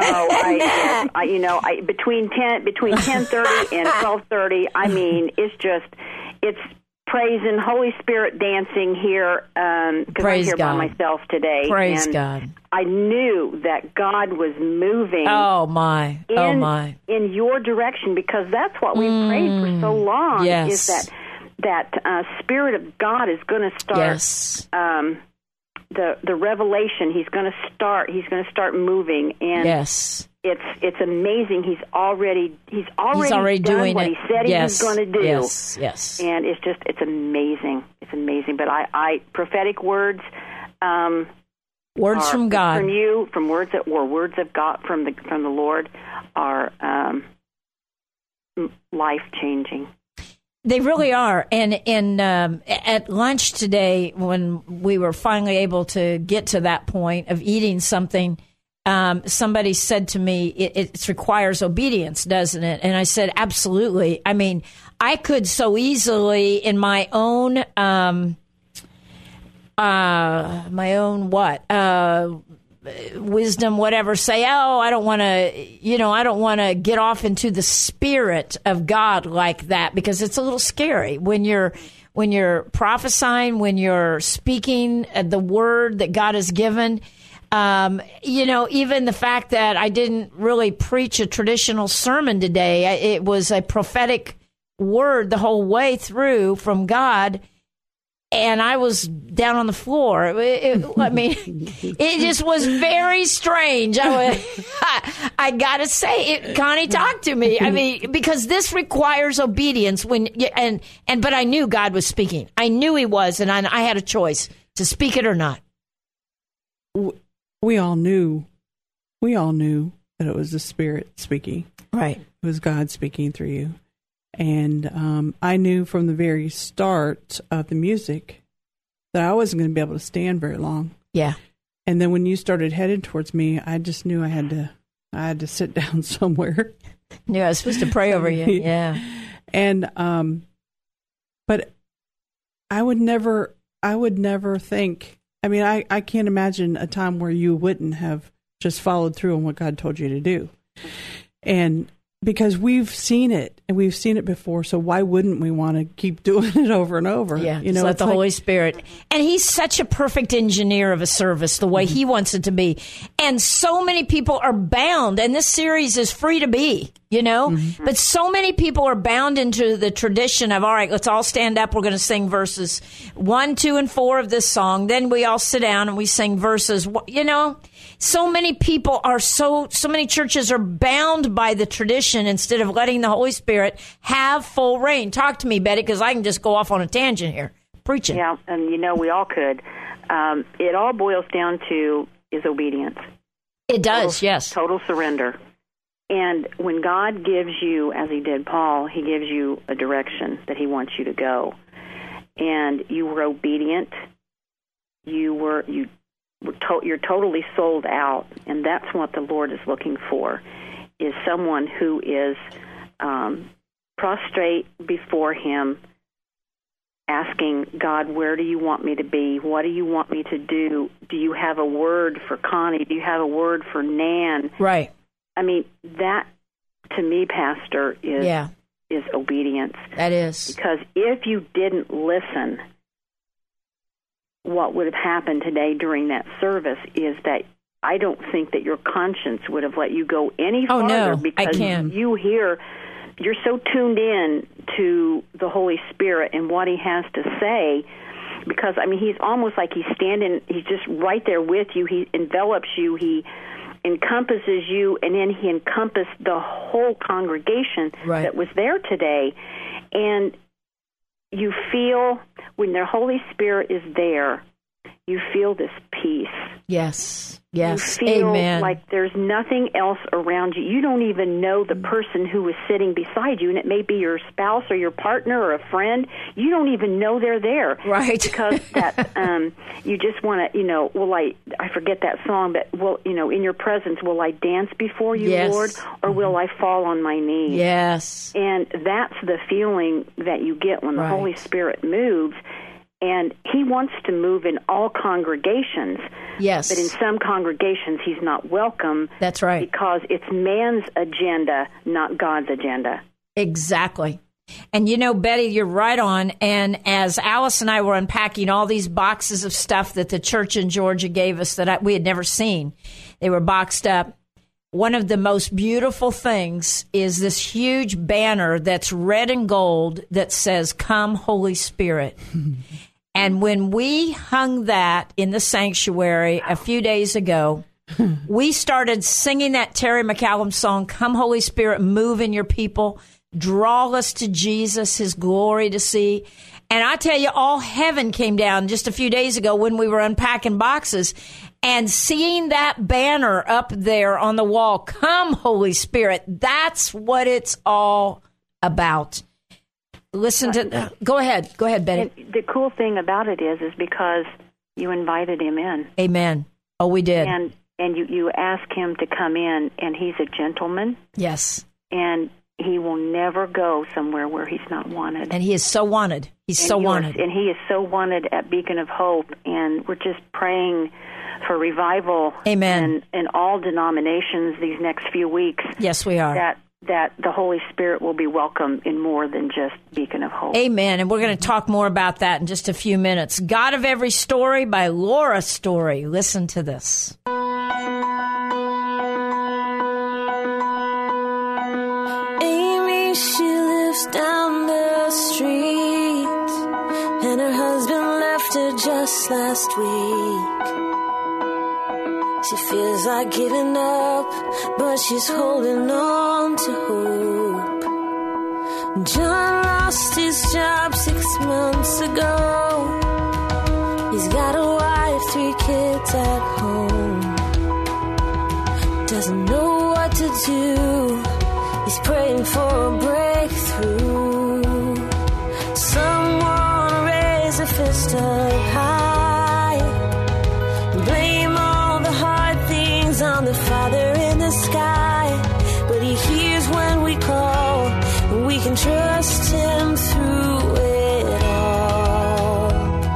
Between 10:30 and 12:30, it's praise and Holy Spirit dancing here, because I'm here by myself today. Praise and God. I knew that God was moving. Oh my! In your direction, because that's what we prayed for so long. Yes. Is that Spirit of God is going to start. Yes. The revelation, he's going to start moving, and yes, it's amazing. He's already done doing what it. he said he was going to do. Yes, and it's amazing. It's amazing. But I prophetic words, words from God, from you, from words of God from the Lord, are life changing. They really are. And at lunch today, when we were finally able to get to that point of eating something, somebody said to me, it requires obedience, doesn't it? And I said, absolutely. I mean, I could so easily in my own wisdom, whatever, say, I don't want to get off into the Spirit of God like that, because it's a little scary when you're prophesying, when you're speaking the word that God has given. Even the fact that I didn't really preach a traditional sermon today, it was a prophetic word the whole way through from God. And I was down on the floor. It just was very strange. I gotta say, Connie, talk to me. I mean, because this requires obedience. But I knew God was speaking. I knew He was, and I had a choice to speak it or not. We all knew that it was the Spirit speaking. Right. It was God speaking through you. And I knew from the very start of the music that I wasn't going to be able to stand very long. Yeah. And then when you started heading towards me, I just knew I had to sit down somewhere. Yeah, I was supposed to pray over you. Yeah. And but I would never think. I mean, I can't imagine a time where you wouldn't have just followed through on what God told you to do. And because we've seen it, and we've seen it before, so why wouldn't we want to keep doing it over and over? Yeah, let the Holy Spirit. And He's such a perfect engineer of a service, the way He wants it to be. And so many people are bound, and this series is free to be, but so many people are bound into the tradition of, all right, let's all stand up. We're going to sing verses 1, 2, and 4 of this song. Then we all sit down and we sing verses, So many people so many churches are bound by the tradition instead of letting the Holy Spirit have full reign. Talk to me, Betty, because I can just go off on a tangent here, preaching. Yeah, and we all could. It all boils down to is obedience. It does, yes. Total surrender. And when God gives you, as He did Paul, He gives you a direction that He wants you to go. and you were obedient. You're totally sold out, and that's what the Lord is looking for, is someone who is prostrate before Him, asking God, where do you want me to be? What do you want me to do? Do you have a word for Connie? Do you have a word for Nan? Right. I mean, that, to me, Pastor, is obedience. That is. Because if you didn't listen, what would have happened today during that service is that I don't think that your conscience would have let you go any farther. No, because I can. You're so tuned in to the Holy Spirit and what He has to say, because, I mean, He's almost like He's just right there with you. He envelops you. He encompasses you, and then He encompassed the whole congregation that was there today. And you feel, when the Holy Spirit is there, you feel this peace. Yes. You feel like there's nothing else around you. You don't even know the person who is sitting beside you, and it may be your spouse or your partner or a friend. You don't even know they're there. Right. Because that you just want to, I forget that song, but, in your presence, will I dance before you, Lord, or will I fall on my knees? Yes. And that's the feeling that you get when the Holy Spirit moves. And He wants to move in all congregations. Yes. But in some congregations, He's not welcome. That's right. Because it's man's agenda, not God's agenda. Exactly. And Betty, you're right on. And as Alice and I were unpacking all these boxes of stuff that the church in Georgia gave us that we had never seen, they were boxed up. One of the most beautiful things is this huge banner that's red and gold that says, "Come, Holy Spirit." And when we hung that in the sanctuary a few days ago, we started singing that Terry McCallum song, "Come, Holy Spirit, move in your people, draw us to Jesus, His glory to see." And I tell you, all heaven came down just a few days ago when we were unpacking boxes. And seeing that banner up there on the wall, "Come, Holy Spirit," that's what it's all about. Listen to, go ahead, Betty. And the cool thing about it is because you invited Him in. Amen. Oh, we did. And you ask Him to come in, and He's a gentleman. Yes. And He will never go somewhere where He's not wanted. And He is so wanted. He's so wanted. And He is so wanted at Beacon of Hope. And we're just praying for revival. Amen. In all denominations these next few weeks. Yes, we are. That the Holy Spirit will be welcome in more than just Beacon of Hope. Amen. And we're going to talk more about that in just a few minutes. God of Every Story by Laura Story. Listen to this. Amy, she lives down the street, and her husband left her just last week. She feels like giving up, but she's holding on to hope. John lost his job 6 months ago. He's got a wife, 3 kids at home. Doesn't know what to do. He's praying for a breakthrough. Someone raise a fist up high. Blame all the hard things on the Father in the sky. But He hears when we call, and we can trust Him through it all.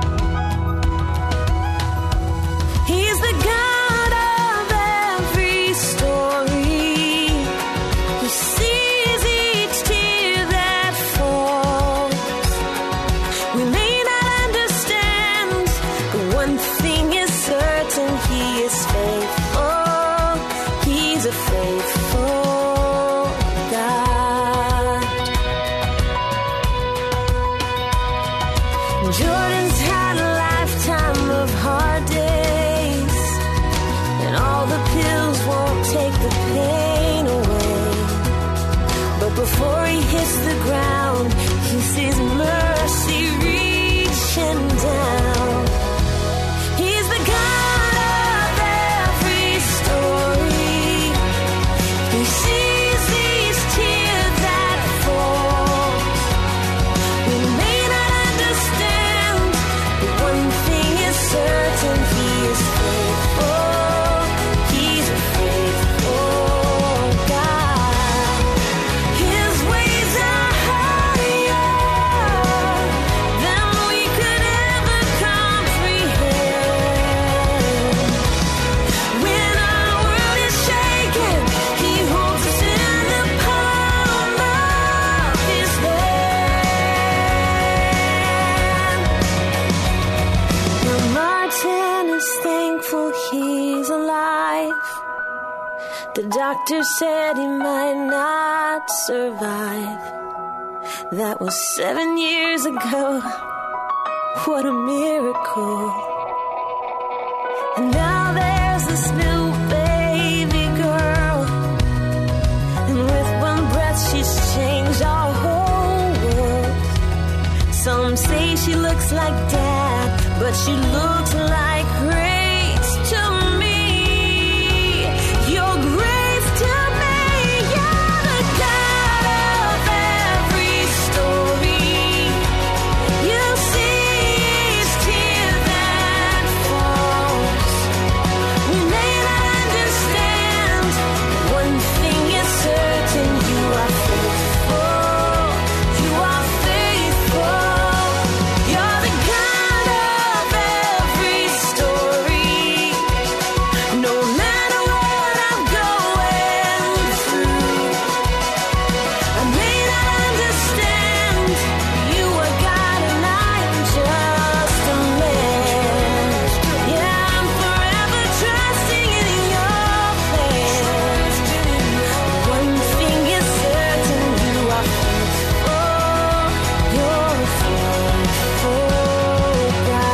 He's the God of every story. He sees each tear that falls. We may not understand, but one thing is certain: He is faithful. He's a faithful God. Jordan's had a lifetime of hard days, and all the pills won't take the pain away. But before he hits the ground, he sees mercy reaching down. He's the God of every story. He sees each tear that falls. We may not understand, The doctor said he might not survive. That was 7 years ago. What a miracle. And now there's this new baby girl, and with one breath she's changed our whole world. Some say she looks like Dad, but she looks like grace to me. Your grace to me. You're the God of every story. You see each tear that falls. We may not understand. One thing is certain: you are faithful. You are faithful. You're the God of every story. No matter what I'm going through, I may not understand. You are God and I am just a man. Yeah, I'm forever trusting in your plans. One thing is certain: you are faithful. You're a faithful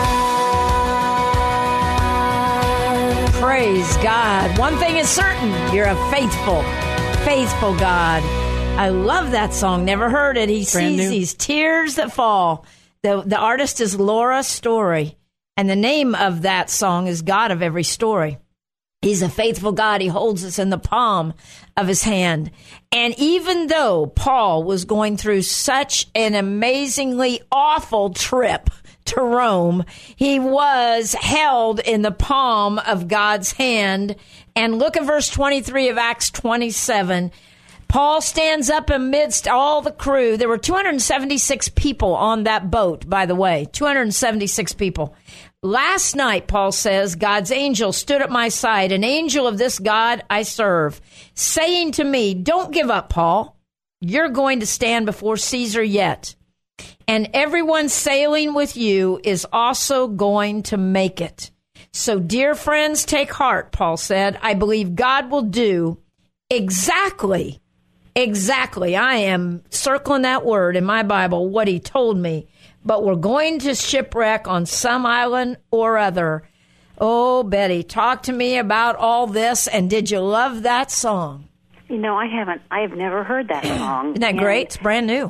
God. Praise God. One thing is certain, you're a faithful God. I love that song. Never heard it. He Brand sees new. these tears that fall. The artist is Laura Story, and the name of that song is God of Every Story. He's a faithful God. He holds us in the palm of his hand. And even though Paul was going through such an amazingly awful trip to Rome, he was held in the palm of God's hand. And look at verse 23 of Acts 27. Paul stands up amidst all the crew. There were 276 people on that boat, by the way, 276 people. Last night, Paul says, God's angel stood at my side, an angel of this God I serve, saying to me, don't give up, Paul. You're going to stand before Caesar yet. And everyone sailing with you is also going to make it. So, dear friends, take heart, Paul said. I believe God will do exactly. I am circling that word in my Bible, what he told me. But we're going to shipwreck on some island or other. Oh, Betty, talk to me about all this. And did you love that song? You know, I haven't. I have never heard that song. Isn't that And, great? It's brand new.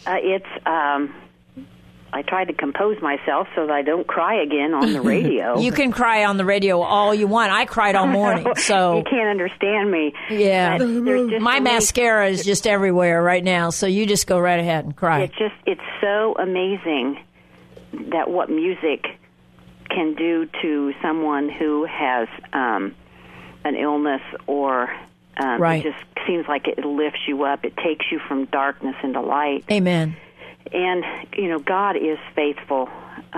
I tried to compose myself so that I don't cry again on the radio. You can cry on the radio all you want. I cried all morning, so you can't understand me. yeah. But there's just My so many- mascara is just everywhere right now, so you just go right ahead and cry. It's so amazing that what music can do to someone who has an illness or Right. it just seems like it lifts you up. It takes you from darkness into light. Amen. And, you know, God is faithful.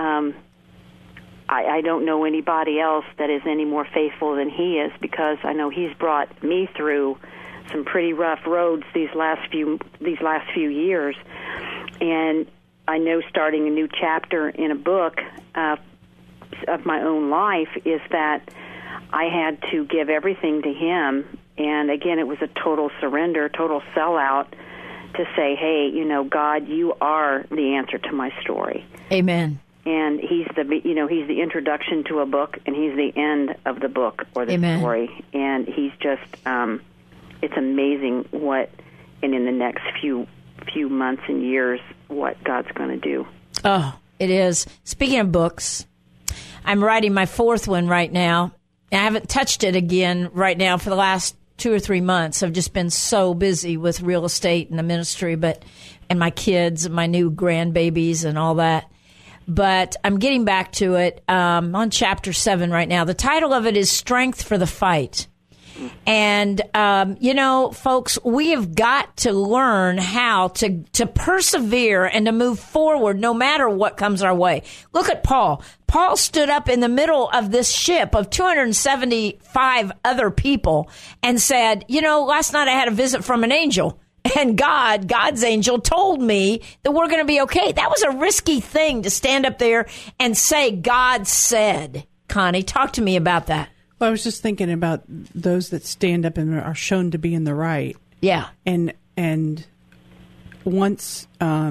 I don't know anybody else that is any more faithful than he is, because I know he's brought me through some pretty rough roads these last few years. And I know starting a new chapter in a book of my own life is that I had to give everything to him. And again, it was a total surrender, total sellout, to say, hey, you know, God, you are the answer to my story. Amen. And he's the introduction to a book, and he's the end of the book or the Amen. story. And he's just, it's amazing what, and in the next few months and years, what God's going to do. Oh, it is. Speaking of books, I'm writing my fourth one right now. I haven't touched it again right now for the last 2 or 3 months. I've just been so busy with real estate and the ministry, and my kids and my new grandbabies and all that. But I'm getting back to it. On chapter 7 right now. The title of it is Strength for the Fight. And, you know, folks, we have got to learn how to persevere and to move forward no matter what comes our way. Look at Paul. Paul stood up in the middle of this ship of 275 other people and said, you know, last night I had a visit from an angel. And God's angel told me that we're going to be okay. That was a risky thing to stand up there and say, God said. Connie, talk to me about that. Well, I was just thinking about those that stand up and are shown to be in the right. Yeah. And once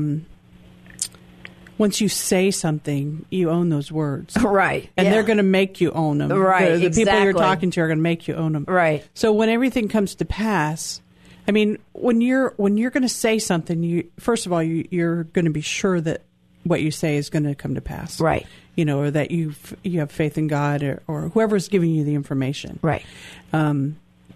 you say something, you own those words. Right. And yeah. they're going to make you own them. Right, The people you're exactly. talking to are going to make you own them. Right. So when everything comes to pass, I mean, when you're going to say something, first of all, you're going to be sure that what you say is going to come to pass. Right. You know, or that you have faith in God or whoever's giving you the information. Right. And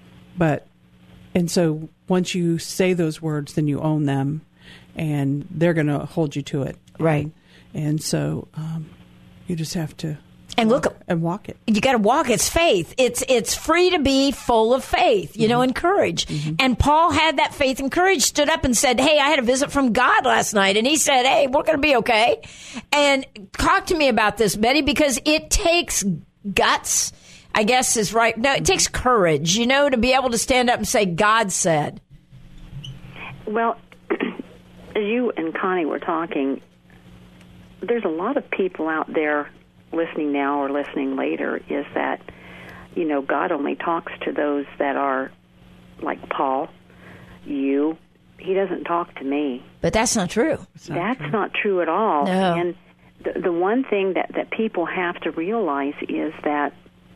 so once you say those words, then you own them, and they're going to hold you to it. Right. And so you just have to And look, walk it. you got to walk. It's faith. It's free to be full of faith, you know, and courage. And Paul had that faith and courage, stood up and said, hey, I had a visit from God last night. And he said, hey, we're going to be okay. And talk to me about this, Betty, because it takes guts, I guess is right. No, it takes courage, you know, to be able to stand up and say, God said. Well, as you and Connie were talking, there's a lot of people out there listening now or listening later, is that, you know, God only talks to those that are like Paul, you. He doesn't talk to me. But that's not true. That's not true at all. No. And the one thing that people have to realize is that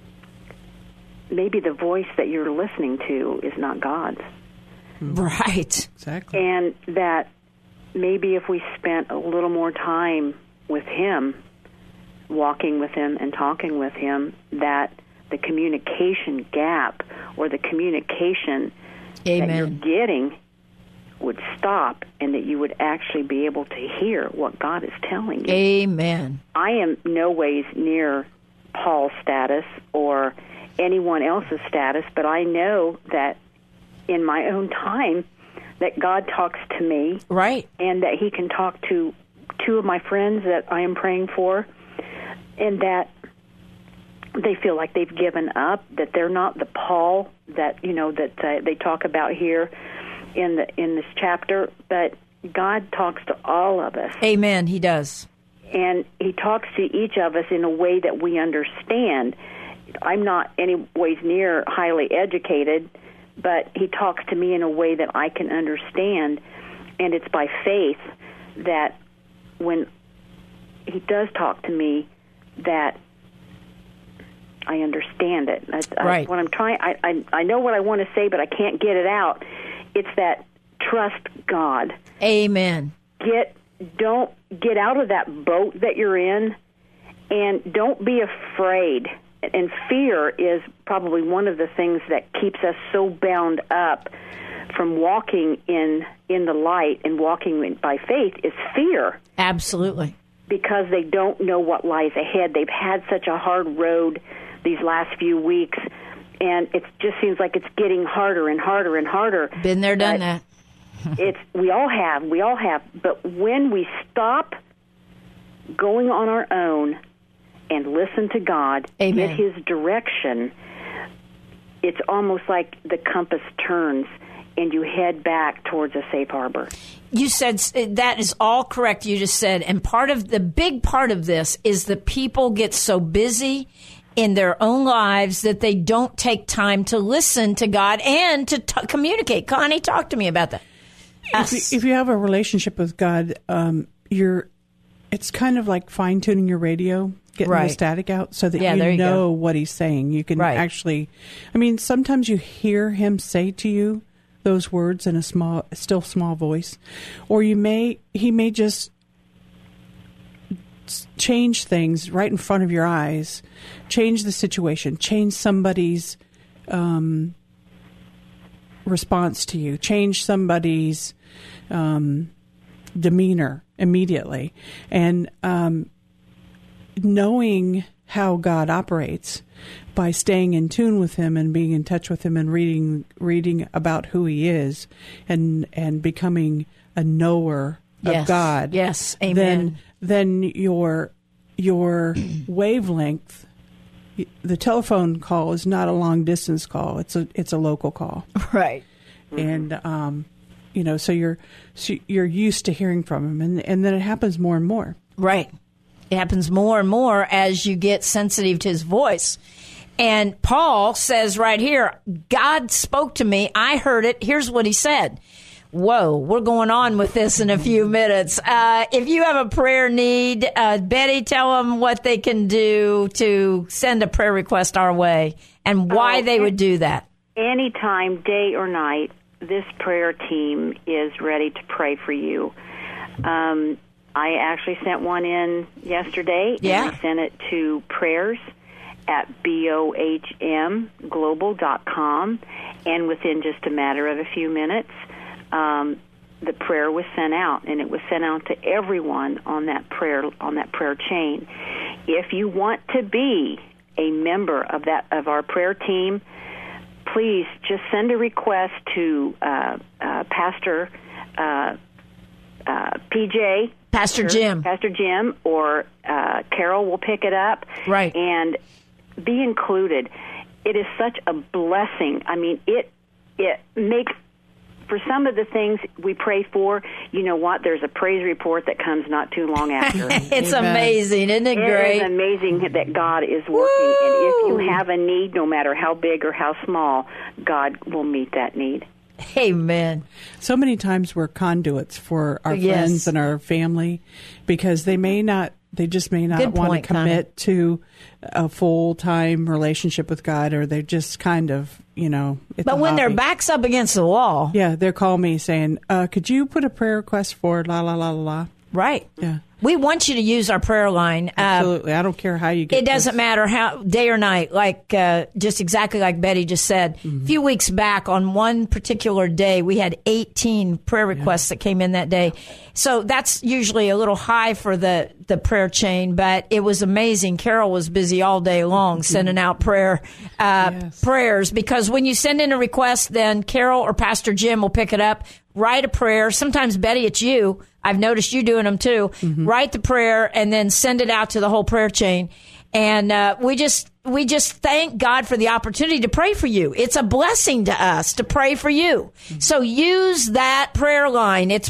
maybe the voice that you're listening to is not God's. Right. Exactly. And that maybe if we spent a little more time with Him, walking with Him and talking with Him, that the communication gap or the communication that you're getting would stop, and that you would actually be able to hear what God is telling you. Amen. I am no ways near Paul's status or anyone else's status, but I know that in my own time that God talks to me. Right. And that He can talk to two of my friends that I am praying for, and that they feel like they've given up, that they're not the Paul that, you know, that they talk about here in this chapter, but God talks to all of us. Amen. He does. And He talks to each of us in a way that we understand. I'm not any ways near highly educated, but He talks to me in a way that I can understand, and it's by faith that when He does talk to me, that I understand it. Right. What I'm trying, I know what I want to say, but I can't get it out. It's that trust God. Amen. Don't get out of that boat that you're in, and don't be afraid. And fear is probably one of the things that keeps us so bound up from walking in the light and walking by faith is fear. Absolutely. Because they don't know what lies ahead. They've had such a hard road these last few weeks, and it just seems like it's getting harder and harder and harder. Been there, done that. We all have. But when we stop going on our own and listen to God, Amen. get His direction, it's almost like the compass turns and you head back towards a safe harbor. You said that is all correct. You just said, and big part of this is that people get so busy in their own lives that they don't take time to listen to God and to communicate. Connie, talk to me about that. If you have a relationship with God, it's kind of like fine tuning your radio, getting the static out so that you know what He's saying. You can actually, I mean, sometimes you hear Him say to you those words in a still small voice, or He may just change things right in front of your eyes, change the situation, change somebody's response to you, change somebody's demeanor immediately. And knowing how God operates by staying in tune with Him and being in touch with Him and reading about who He is and becoming a knower of God. Yes, amen. Then your wavelength, the telephone call is not a long distance call. It's a local call. Right. And so you're used to hearing from Him, and then it happens more and more. Right. It happens more and more as you get sensitive to His voice. And Paul says right here, God spoke to me. I heard it. Here's what he said. Whoa, we're going on with this in a few minutes. If you have a prayer need, Betty, tell them what they can do to send a prayer request our way and why they would do that. Anytime, day or night, this prayer team is ready to pray for you. I actually sent one in yesterday, and I sent it to prayers@bohmglobal.com, and within just a matter of a few minutes, the prayer was sent out, and it was sent out to everyone on that prayer chain. If you want to be a member of our prayer team, please just send a request to Pastor PJ, Pastor Jim, or Carol will pick it up, right, and be included. It is such a blessing. I mean, it makes. For some of the things we pray for, you know what? There's a praise report that comes not too long after. It's amazing, isn't it great? It is amazing that God is working. And if you have a need, no matter how big or how small, God will meet that need. Amen. So many times we're conduits for our friends and our family because they just may not want to commit to a full-time relationship with God, or they're just kind of, But when their back's up against the wall. Yeah, they'll call me saying, could you put a prayer request for la, la, la, la, la? Right. Yeah. We want you to use our prayer line. Absolutely. I don't care how you get it. Doesn't matter how, day or night, just exactly like Betty just said. Mm-hmm. A few weeks back, on one particular day, we had 18 prayer requests that came in that day. So that's usually a little high for the prayer chain, but it was amazing. Carol was busy all day long sending out prayers, because when you send in a request, then Carol or Pastor Jim will pick it up, write a prayer. Sometimes, Betty, it's you. I've noticed you doing them too. Mm-hmm. Write the prayer and then send it out to the whole prayer chain. And we just thank God for the opportunity to pray for you. It's a blessing to us to pray for you. Mm-hmm. So use that prayer line. It's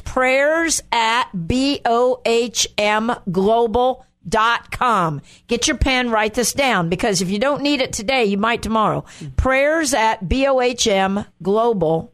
prayers@bohmglobal.com. Get your pen, write this down, because if you don't need it today, you might tomorrow. Mm-hmm. Prayers@bohmglobal.com.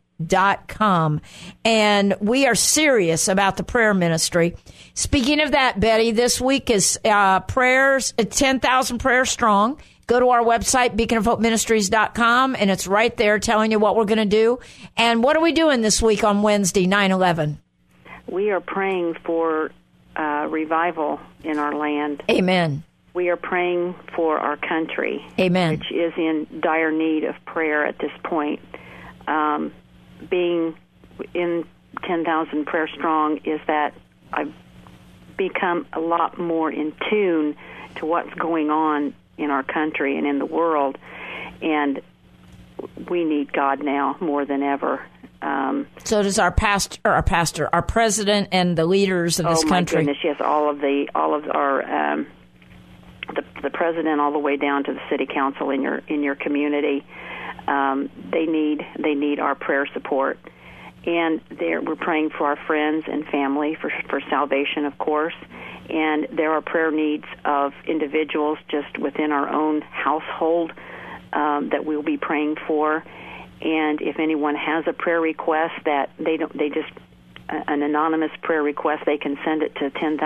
And we are serious about the prayer ministry. Speaking of that, Betty, this week is prayers at 10,000 Prayers Strong. Go to our website, beaconofhopeministries.com, and it's right there telling you what we're going to do. And what are we doing this week on Wednesday, 9/11? We are praying for revival in our land. Amen. We are praying for our country. Amen. Which is in dire need of prayer at this point. Being in 10,000 Prayer Strong is that I've become a lot more in tune to what's going on in our country and in the world, and we need God now more than ever. So does our president, and the leaders in this country. Oh my goodness, yes, all of our the president, all the way down to the city council in your community. They need our prayer support, and we're praying for our friends and family for salvation, of course. And there are prayer needs of individuals just within our own household that we'll be praying for. And if anyone has a prayer request that an anonymous prayer request, they can send it to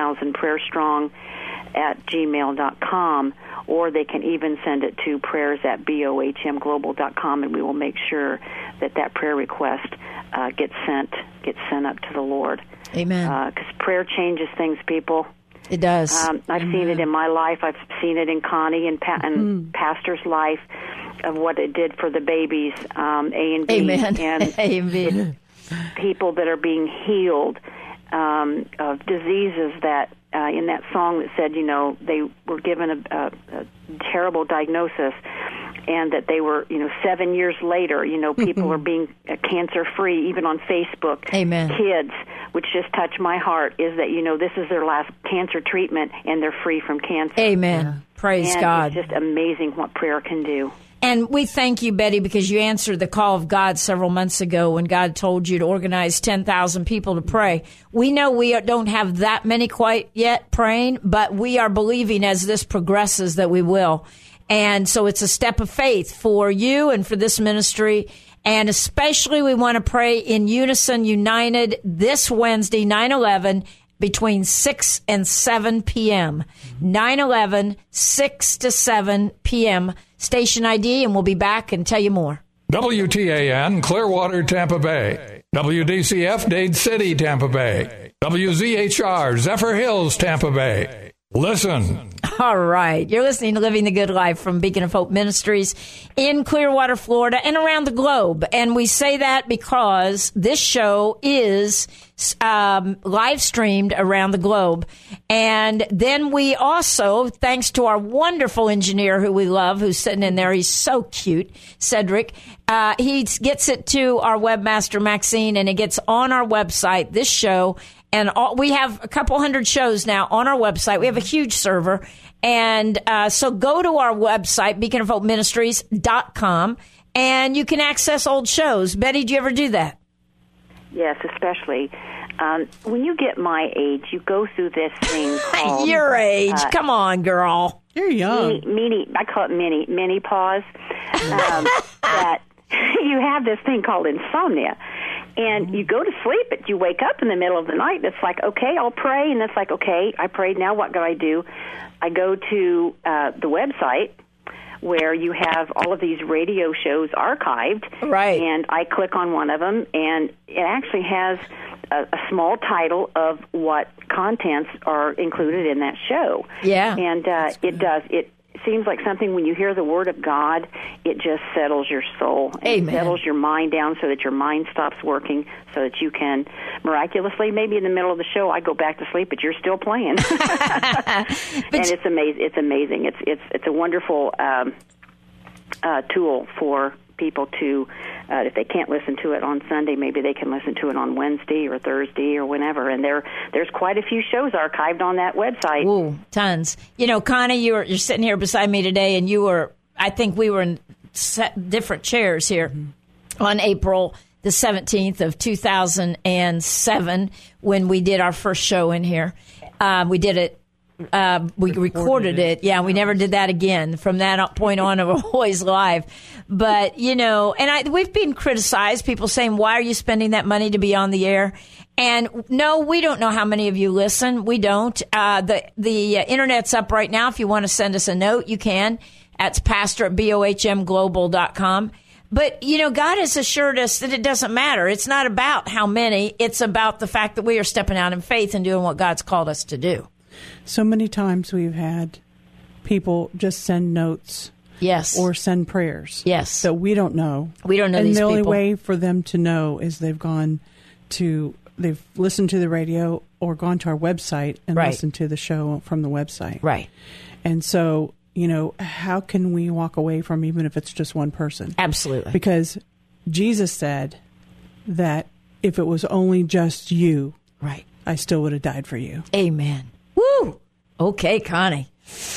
10,000prayerstrong@gmail.com, or they can even send it to prayers@bohmglobal.com, and we will make sure that prayer request gets sent up to the Lord. Amen. Because prayer changes things, people. It does. I've seen it in my life. I've seen it in Connie and Pastor's life of what it did for the babies, A and B. Amen. And Amen. People that are being healed of diseases that, in that song that said, they were given a terrible diagnosis, and that they were, 7 years later, people are being cancer-free, even on Facebook. Amen. Kids, which just touched my heart, is that, this is their last cancer treatment, and they're free from cancer. Amen. Yeah. Praise God. It's just amazing what prayer can do. And we thank you, Betty, because you answered the call of God several months ago when God told you to organize 10,000 people to pray. We know we don't have that many quite yet praying, but we are believing as this progresses that we will. And so it's a step of faith for you and for this ministry. And especially we want to pray in unison, united this Wednesday, 9/11, between 6 and 7 p.m. 9/11, 6 to 7 p.m. Station ID, and we'll be back and tell you more. WTAN, Clearwater, Tampa Bay. WDCF, Dade City, Tampa Bay. WZHR, Zephyr Hills, Tampa Bay. Listen. All right. You're listening to Living the Good Life from Beacon of Hope Ministries in Clearwater, Florida, and around the globe. And we say that because this show is live streamed around the globe. And then we also, thanks to our wonderful engineer who we love, who's sitting in there, he's so cute, Cedric, he gets it to our webmaster, Maxine, and it gets on our website, this show. And we have a couple hundred shows now on our website. We have a huge server. And so go to our website, beaconofhopeministries.com, and you can access old shows. Betty, do you ever do that? Yes, especially. When you get my age, you go through this thing called... Your age. Come on, girl. You're young. I call it mini pause. That you have this thing called insomnia. And you go to sleep, but you wake up in the middle of the night, and it's like, okay, I'll pray. And it's like, okay, I prayed, now what do I do? I go to the website where you have all of these radio shows archived. Right. And I click on one of them, and it actually has a small title of what contents are included in that show. Yeah. And it seems like something when you hear the Word of God, it just settles your soul. Amen. It settles your mind down so that your mind stops working, so that you can miraculously, maybe in the middle of the show, I go back to sleep, but you're still playing. And it's amazing. It's amazing. It's a wonderful tool for people to, if they can't listen to it on Sunday, maybe they can listen to it on Wednesday or Thursday or whenever. And there's quite a few shows archived on that website. Ooh, tons. You know, Connie, you're sitting here beside me today, and I think we were in different chairs here on April the 17th of 2007 when we did our first show in here. We did it. We recorded it. Yeah, we never did that again. From that point on, we're always live. But, you know, and we've been criticized, people saying, why are you spending that money to be on the air? And no, we don't know how many of you listen. We don't. The internet's up right now. If you want to send us a note, you can. That's pastor@bohmglobal.com. But, you know, God has assured us that it doesn't matter. It's not about how many. It's about the fact that we are stepping out in faith and doing what God's called us to do. So many times we've had people just send notes. Yes. Or send prayers. Yes. That we don't know. We don't know and these people. And the only way for them to know is they've listened to the radio or gone to our website and listened to the show from the website. Right. And so, you know, how can we walk away from even if it's just one person? Absolutely. Because Jesus said that if it was only just you, right, I still would have died for you. Amen. Woo! Okay, Connie.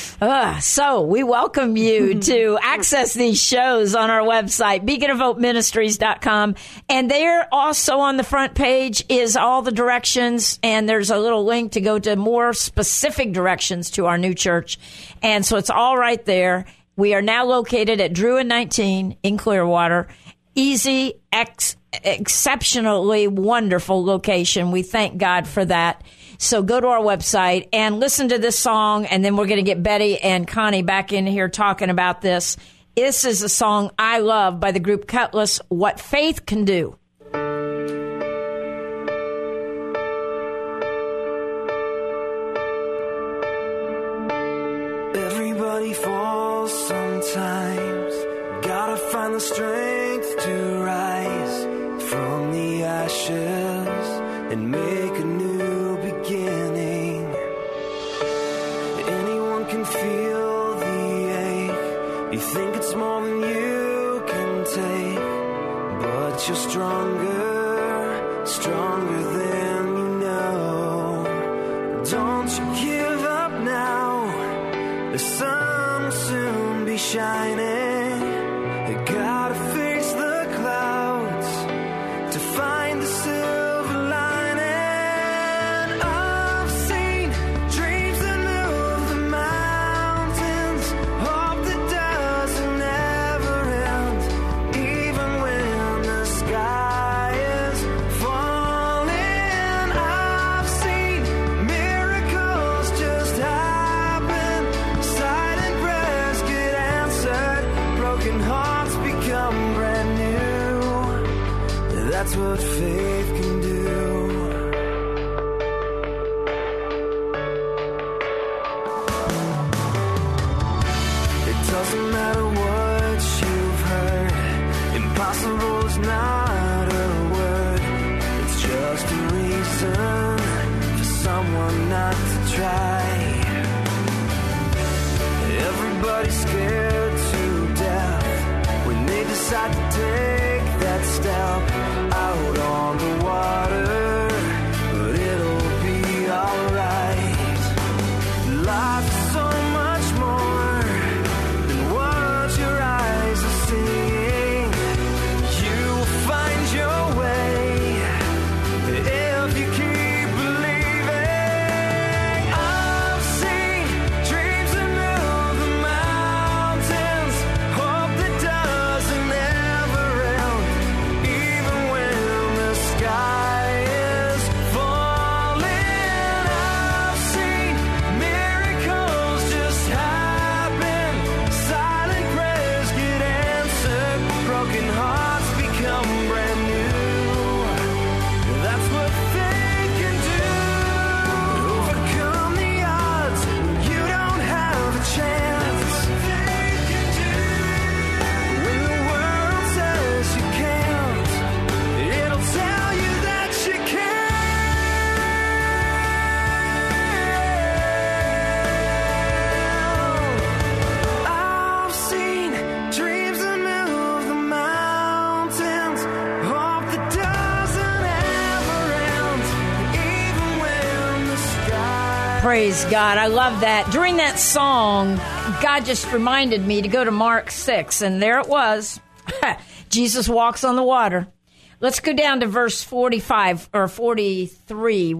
So we welcome you to access these shows on our website, beaconofhopeministries.com. And there also on the front page is all the directions, and there's a little link to go to more specific directions to our new church. And so it's all right there. We are now located at Drew and 19 in Clearwater. Easy, exceptionally wonderful location. We thank God for that. So go to our website and listen to this song, and then we're going to get Betty and Connie back in here talking about this. This is a song I love by the group Cutlass, What Faith Can Do. Everybody falls sometimes. Gotta find the strength to rise from the ashes and make a new beginning. Anyone can feel the ache. You think it's more than you can take, but you're stronger than you know. Don't you give up now. The sun will soon be shining. You gotta face the clouds to find the silver lining. I've seen dreams that move the mountains, hope that That's what faith can do. It doesn't matter what you've heard. Impossible is not a word. It's just a reason for someone not to try. Everybody's scared to death when they decide to take that step out on the water, but it'll be alright. Life is so much more than what your eyes are seeing. You will find your way if you keep believing. I've seen dreams that move the mountains, hope that doesn't ever end, even when the sky is falling. I've seen miracles just happen, silent prayers get answered, broken hearts become brand new. That's what faith can do. Overcome the odds when you don't have a chance. Faith can do. When the world says you can't, it'll tell you that you can. I've seen dreams that move the mountains, hope that doesn't ever end, even when the sky. Praise God. I love that. During that song, God just reminded me to go to Mark 6, and there it was. Jesus walks on the water. Let's go down to verse 45 or 43.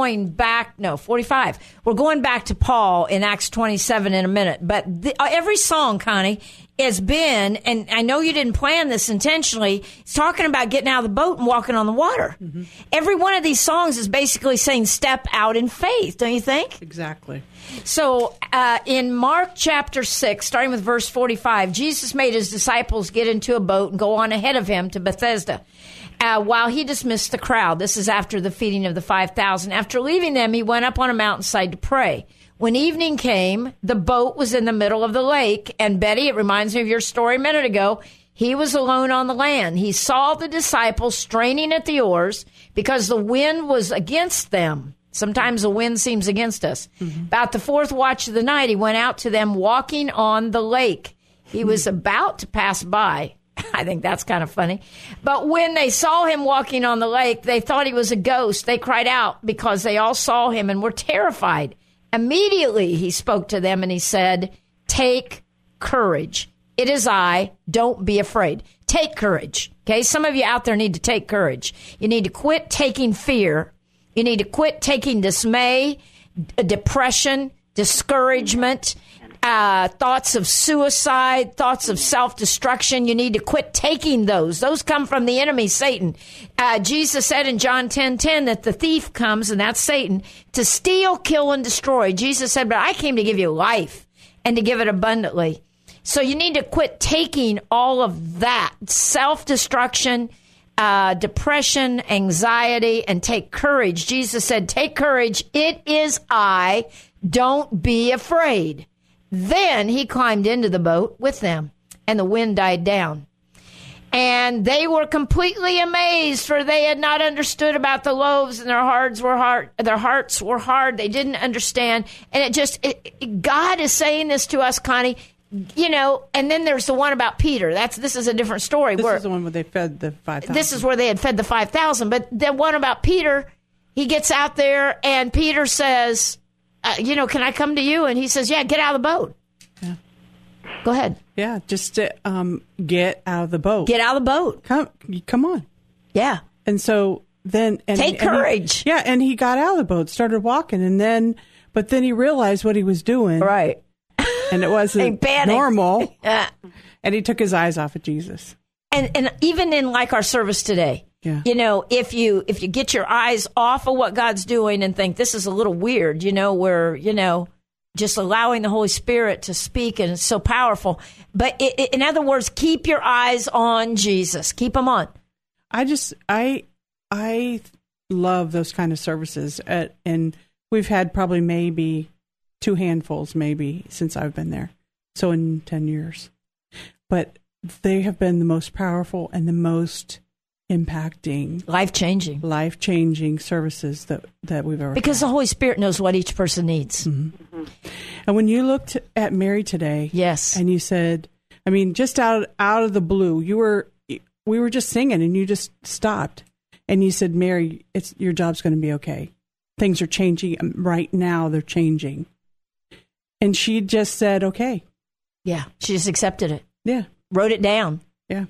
45. We're going back to Paul in Acts 27 in a minute. But every song, Connie, has been, and I know you didn't plan this intentionally, it's talking about getting out of the boat and walking on the water. Mm-hmm. Every one of these songs is basically saying step out in faith, don't you think? Exactly. So in Mark chapter 6, starting with verse 45, Jesus made his disciples get into a boat and go on ahead of him to Bethesda while he dismissed the crowd. This is after the feeding of the 5,000. After leaving them, he went up on a mountainside to pray. When evening came, the boat was in the middle of the lake. And Betty, it reminds me of your story a minute ago. He was alone on the land. He saw the disciples straining at the oars because the wind was against them. Sometimes the wind seems against us. Mm-hmm. About the fourth watch of the night, he went out to them walking on the lake. He was about to pass by. I think that's kind of funny. But when they saw him walking on the lake, they thought he was a ghost. They cried out because they all saw him and were terrified. Immediately he spoke to them and he said, "Take courage. It is I. Don't be afraid." Take courage. Okay, some of you out there need to take courage. You need to quit taking fear. You need to quit taking dismay, depression, discouragement, thoughts of suicide, thoughts of self-destruction. You need to quit taking those. Those come from the enemy, Satan. Jesus said in John 10:10 that the thief comes, and that's Satan, to steal, kill, and destroy. Jesus said, but I came to give you life and to give it abundantly. So you need to quit taking all of that self-destruction, depression, anxiety, and take courage. Jesus said, take courage. It is I. Don't be afraid. Then he climbed into the boat with them, and the wind died down. And they were completely amazed, for they had not understood about the loaves, and their hearts were hard. Their hearts were hard. They didn't understand. And God is saying this to us, Connie. You know, and then there's the one about Peter. This is a different story. This is the one where they fed the 5,000. This is where they had fed the 5,000. But the one about Peter, he gets out there, and Peter says, can I come to you? And he says, yeah, get out of the boat. Yeah. Go ahead. Yeah, just get out of the boat. Get out of the boat. Come on. Yeah. And so then... Take courage. And he got out of the boat, started walking, but then he realized what he was doing. Right. And it wasn't normal. And he took his eyes off of Jesus. And even in like our service today, if you get your eyes off of what God's doing and think this is a little weird, we're, just allowing the Holy Spirit to speak, and it's so powerful. But in other words, keep your eyes on Jesus. Keep them on. I love those kind of services, and we've had probably maybe 2 handfuls maybe since I've been there, so in 10 years. But they have been the most powerful and the most impacting, life-changing services that we've ever because had. the Holy Spirit knows what each person needs. Mm-hmm. And when you looked at Mary today, yes, and you said, I mean, just out of the blue, we were just singing, and you just stopped, and you said, Mary, your job's going to be okay. Things are changing right now; they're changing. And she just said, okay. Yeah, she just accepted it. Yeah, wrote it down. Yeah.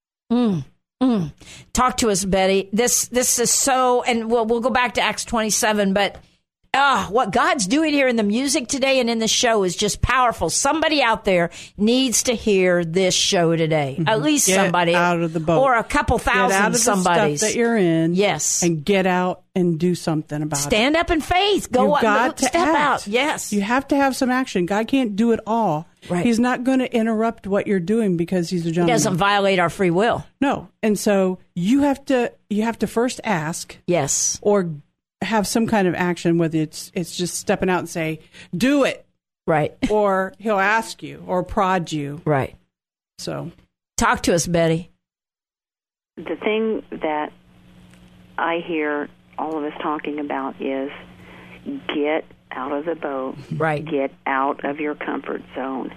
Talk to us, Betty. This is so, and we'll go back to Acts 27, but what God's doing here in the music today and in the show is just powerful. Somebody out there needs to hear this show today. Mm-hmm. At least get somebody out of the boat, or a couple thousand get out of somebodies the stuff that you're in. Yes, and get out and do something about it. Stand up in faith. Go up, step out. Yes, you have to have some action. God can't do it all. Right. He's not going to interrupt what you're doing because he's a gentleman. He doesn't violate our free will. No, and so you have to first ask. Yes, or have some kind of action, whether it's just stepping out and say, do it. Right. Or he'll ask you or prod you. Right. So talk to us, Betty. The thing that I hear all of us talking about is get out of the boat. Right. Get out of your comfort zone.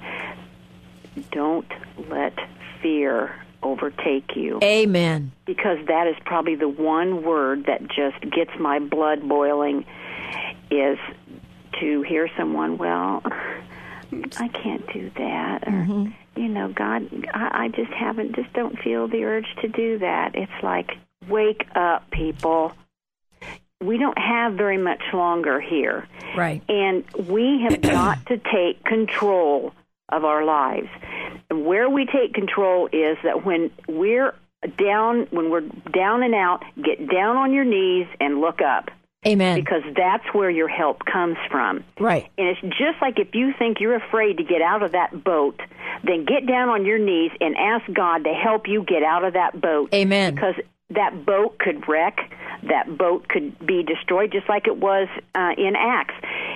Don't let fear overtake you. Amen. Because that is probably the one word that just gets my blood boiling, is to hear someone, well, I can't do that. Or, God, I just don't feel the urge to do that. It's like, wake up, people. We don't have very much longer here. Right. And we have got to take control of our lives. And where we take control is that when we're down and out, get down on your knees and look up. Amen. Because that's where your help comes from. Right. And it's just like if you think you're afraid to get out of that boat, then get down on your knees and ask God to help you get out of that boat. Amen. Because that boat could wreck, that boat could be destroyed, just like it was in Acts.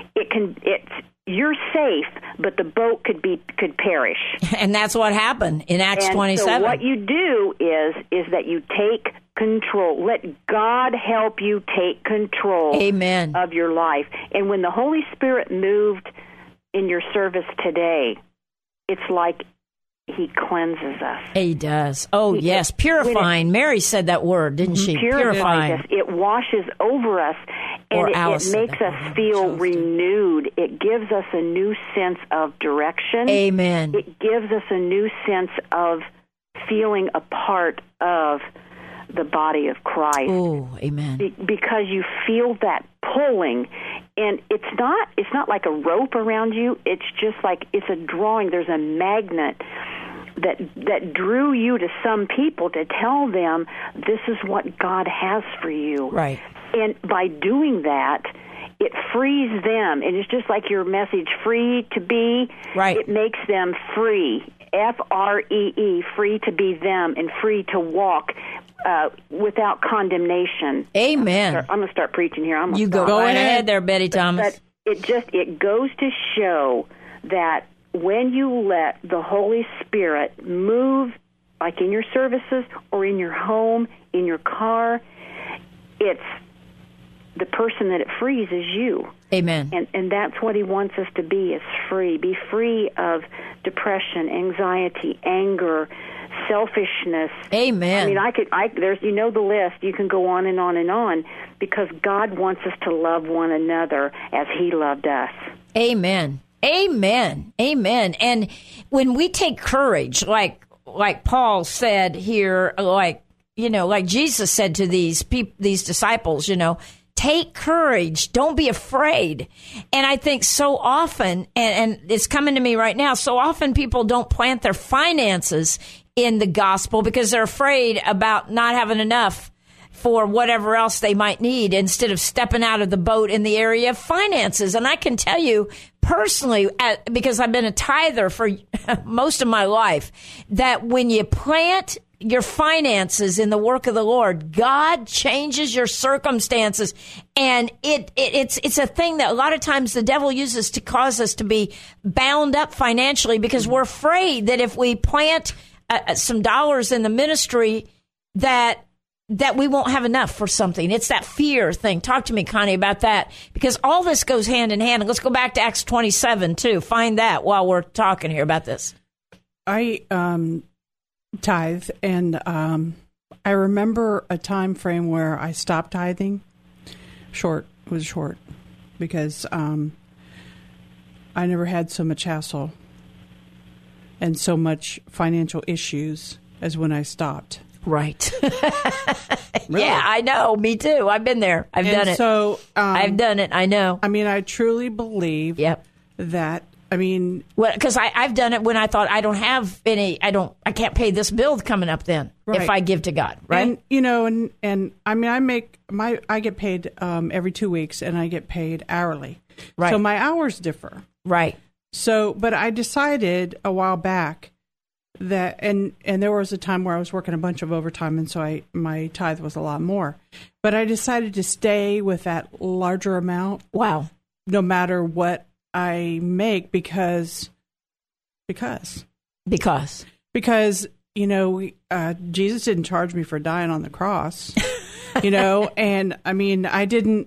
You're safe, but the boat could perish. And that's what happened in Acts 27. So what you do is that you take control. Let God help you take control. Amen. Of your life. And when the Holy Spirit moved in your service today, it's like He cleanses us. He does. Oh, yes. Purifying. Mary said that word, didn't she? Purifying. Us. It washes over us, and it makes us feel renewed. It gives us a new sense of direction. Amen. It gives us a new sense of feeling a part of the body of Christ. Oh, amen. Because you feel that pulling, and it's not like a rope around you. It's just like it's a drawing. There's a magnet that drew you to some people to tell them this is what God has for you. Right. And by doing that, it frees them. And it's just like your message, free to be. Right. It makes them free. Free, free to be them and free to walk without condemnation. Amen. I'm going to start preaching here. You go right ahead there, Betty Thomas. But it goes to show that when you let the Holy Spirit move, like in your services or in your home, in your car, it's the person that it frees is you. Amen. And that's what He wants us to be, is free. Be free of depression, anxiety, anger, selfishness. Amen. I mean, there's the list. You can go on and on and on, because God wants us to love one another as He loved us. Amen. Amen. Amen. And when we take courage, like Paul said here, like Jesus said to these disciples, take courage. Don't be afraid. And I think so often, and it's coming to me right now, so often people don't plant their finances in the gospel because they're afraid about not having enough for whatever else they might need, instead of stepping out of the boat in the area of finances. And I can tell you personally, because I've been a tither for most of my life, that when you plant your finances in the work of the Lord, God changes your circumstances. And it's a thing that a lot of times the devil uses to cause us to be bound up financially, because we're afraid that if we plant some dollars in the ministry that we won't have enough for something. It's that fear thing. Talk to me, Connie, about that, because all this goes hand in hand. And let's go back to Acts 27 too. Find that while we're talking here about this. I tithe, and I remember a time frame where I stopped tithing. It was short, because I never had so much hassle and so much financial issues as when I stopped. Right. Really? Yeah, I know. Me too. I've been there. I've done it. So I've done it. I know. I mean, I truly believe that. I mean, well, because I've done it when I thought I don't have any. I can't pay this bill coming up. Then if I give to God, right? And and I mean, I get paid every 2 weeks, and I get paid hourly. Right. So my hours differ. Right. So, but I decided a while back that, and there was a time where I was working a bunch of overtime, and so my tithe was a lot more. But I decided to stay with that larger amount. Wow. No matter what I make, because Jesus didn't charge me for dying on the cross, and I mean, I didn't,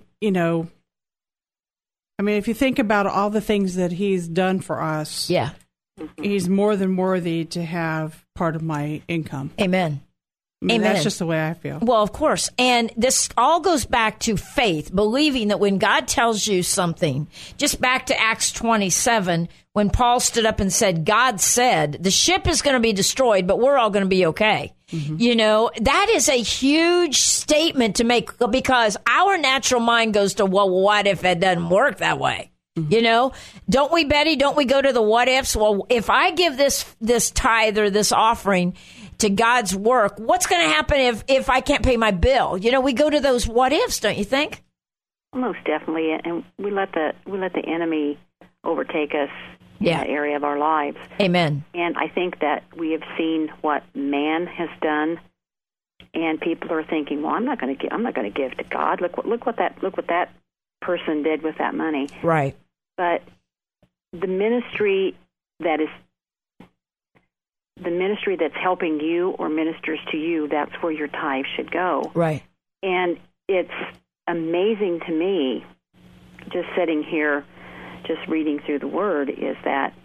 if you think about all the things that he's done for us, he's more than worthy to have part of my income. Amen. Amen. Amen. That's just the way I feel. Well, of course. And this all goes back to faith, believing that when God tells you something, just back to Acts 27, when Paul stood up and said, God said, the ship is going to be destroyed, but we're all going to be okay. Mm-hmm. That is a huge statement to make, because our natural mind goes to, well, what if it doesn't work that way? Mm-hmm. Don't we, Betty? Don't we go to the what ifs? Well, if I give this tithe or this offering to God's work, what's going to happen if I can't pay my bill? We go to those what ifs, don't you think? Most definitely, and we let the enemy overtake us in that area of our lives. Amen. And I think that we have seen what man has done, and people are thinking, "Well, I'm not going to give to God. Look what that person did with that money." Right. But the ministry that's helping you or ministers to you, that's where your tithe should go. Right. And it's amazing to me, just sitting here, just reading through the Word, is that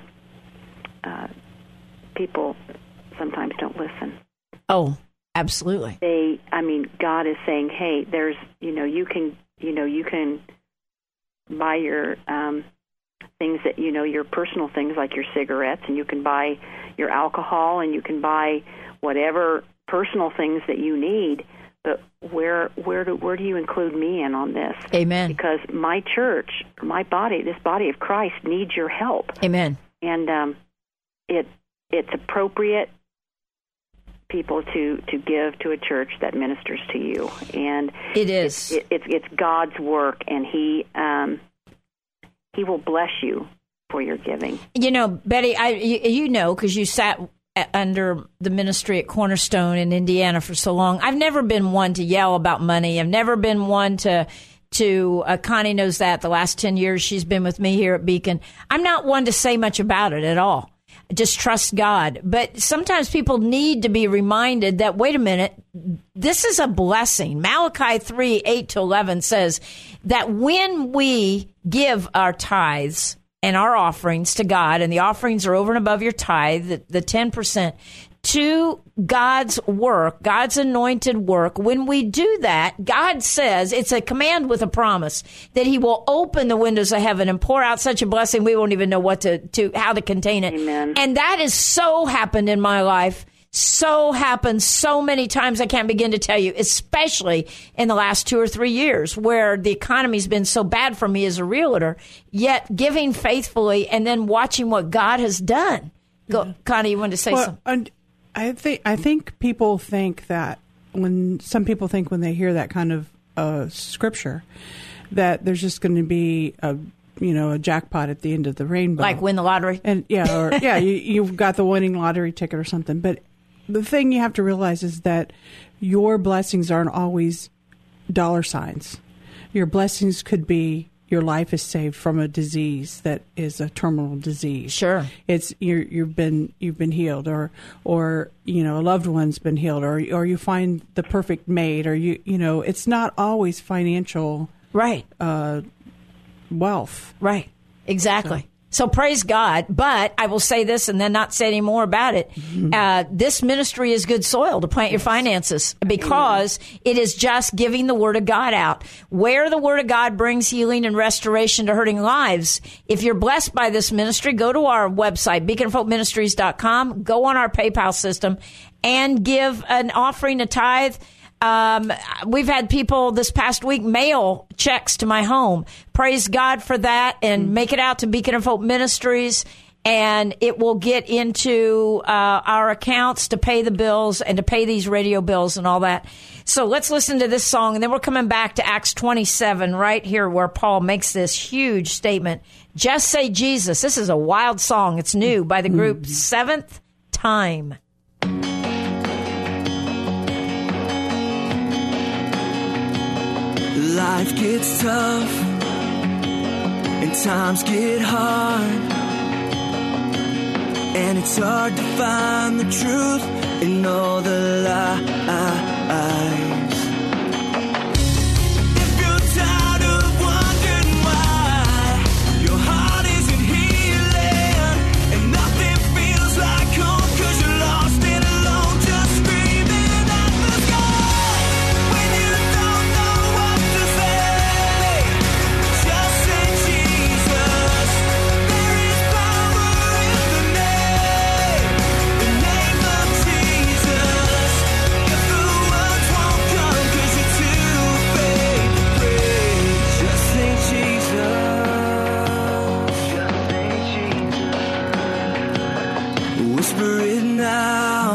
people sometimes don't listen. Oh, absolutely. God is saying, hey, there's, you can buy your things that, your personal things like your cigarettes, and you can buy your alcohol, and you can buy whatever personal things that you need. But where do you include me in on this? Amen. Because my church, my body, this body of Christ needs your help. Amen. And it's appropriate, people, to give to a church that ministers to you. And it is. It's God's work, and He will bless you for your giving. Betty, because you sat under the ministry at Cornerstone in Indiana for so long. I've never been one to yell about money. I've never been one to Connie knows that the last 10 years she's been with me here at Beacon. I'm not one to say much about it at all. Just trust God. But sometimes people need to be reminded that, wait a minute, this is a blessing. Malachi 3:8-11 says that when we give our tithes and our offerings to God, and the offerings are over and above your tithe, the 10%, to God's work, God's anointed work, when we do that, God says, it's a command with a promise, that He will open the windows of heaven and pour out such a blessing we won't even know how to contain it. Amen. And that has so happened in my life. So happened so many times I can't begin to tell you, especially in the last 2 or 3 years, where the economy's been so bad for me as a realtor, yet giving faithfully and then watching what God has done. Go, Connie, you wanted to say something? I think people think that when they hear that kind of scripture, that there's just going to be a jackpot at the end of the rainbow, like win the lottery, and you've got the winning lottery ticket or something. But the thing you have to realize is that your blessings aren't always dollar signs. Your blessings could be your life is saved from a disease that is a terminal disease. Sure. It's you've been healed, or a loved one's been healed, or you find the perfect mate, or it's not always financial right wealth. Right. Exactly. So praise God. But I will say this and then not say any more about it. This ministry is good soil to plant your finances, because it is just giving the Word of God out. Where the Word of God brings healing and restoration to hurting lives. If you're blessed by this ministry, go to our website, beaconofhopeministries.com, go on our PayPal system and give an offering, a tithe. We've had people this past week mail checks to my home. Praise God for that, and make it out to Beacon of Hope Ministries, and it will get into our accounts to pay the bills and to pay these radio bills and all that. So let's listen to this song, and then we're coming back to Acts 27 right here, where Paul makes this huge statement. Just Say Jesus. This is a wild song. It's new by the group Seventh Time. Life gets tough and times get hard, and it's hard to find the truth in all the lies. If you're tired of wondering why your heart isn't healing and nothing feels like home 'cause you're lost and alone, just screaming at the sky when you don't know what to say. Just say Jesus. There is power in the name of Jesus. If the words won't come 'cause you're too afraid to pray, just say Jesus. Just say Jesus. Whisper it now,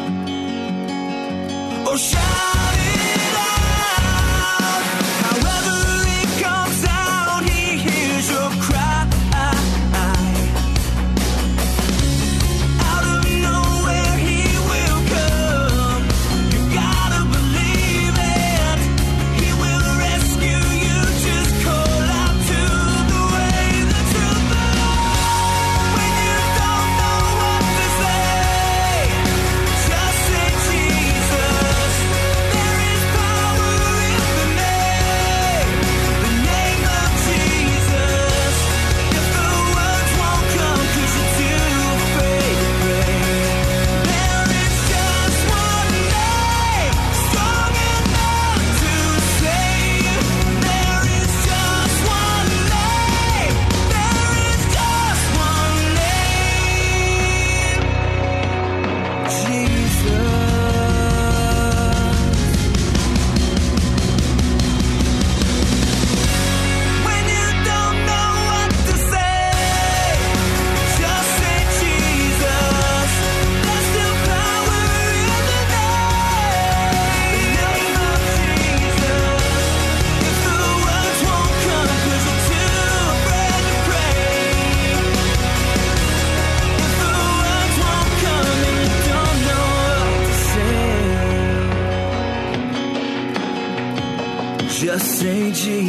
or shout it out. However it comes out, He hears your cry. Out of nowhere He will come. You gotta believe it. He will rescue you. Just call out to the way, the truth, the light. When you don't know what to say, just say Jesus. There is power in the name of Jesus. If the words won't come 'cause you're too afraid to pray, there is just one name strong enough to save. There is just one name. There is just one name. Jesus. When you don't know what to say, just say Jesus. There's still power in the name of Jesus. If the words won't come 'cause you're too afraid to pray, if the words won't come and you don't know what to say, just say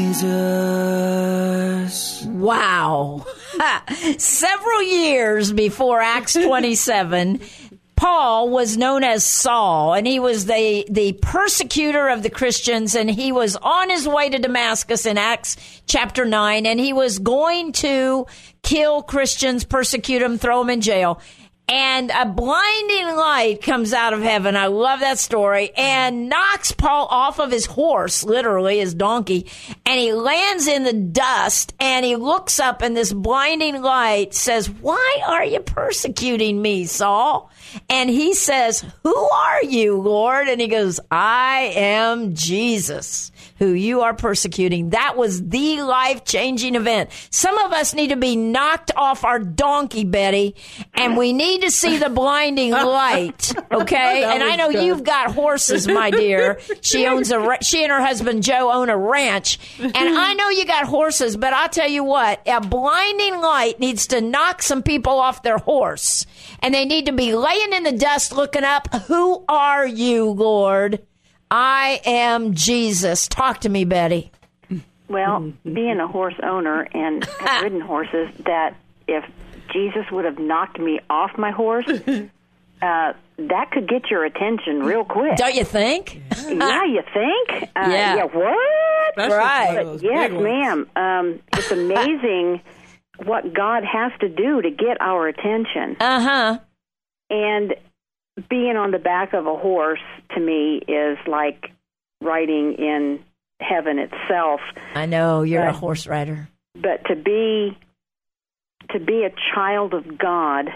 Jesus. Wow. Several years before Acts 27, Paul was known as Saul, and he was the persecutor of the Christians, and he was on his way to Damascus in Acts chapter 9, and he was going to kill Christians, persecute them, throw them in jail. And a blinding light comes out of heaven. I love that story. And knocks Paul off of his horse, literally his donkey. And he lands in the dust. And he looks up, and this blinding light says, "Why are you persecuting me, Saul?" And he says, "Who are you, Lord?" And he goes, "I am Jesus, who you are persecuting." That was the life-changing event. Some of us need to be knocked off our donkey, Betty, and we need need to see the blinding light, okay? And I know you've got horses, my dear. She and her husband Joe own a ranch, and I know you got horses, but I'll tell you what, a blinding light needs to knock some people off their horse, and they need to be laying in the dust looking up. Who are you, Lord? I am Jesus. Talk to me, Betty. Well, being a horse owner and have ridden horses, that if Jesus would have knocked me off my horse, that could get your attention real quick. Don't you think? Yeah, you think? Yeah. What? Right. But yes, ma'am. It's amazing what God has to do to get our attention. Uh-huh. And being on the back of a horse, to me, is like riding in heaven itself. I know, you're a horse rider. But to be a child of God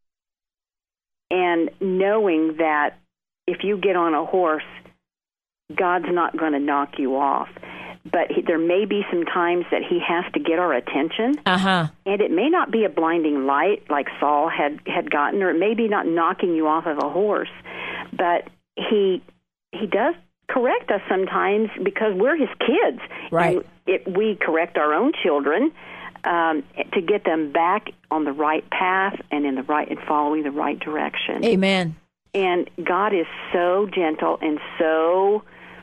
and knowing that if you get on a horse, God's not going to knock you off. But there may be some times that he has to get our attention. Uh-huh. And it may not be a blinding light like Saul had gotten, or it may be not knocking you off of a horse. But he does correct us sometimes because we're his kids. Right. And we correct our own children to get them back on the right path and following the right direction. Amen. And God is so gentle and so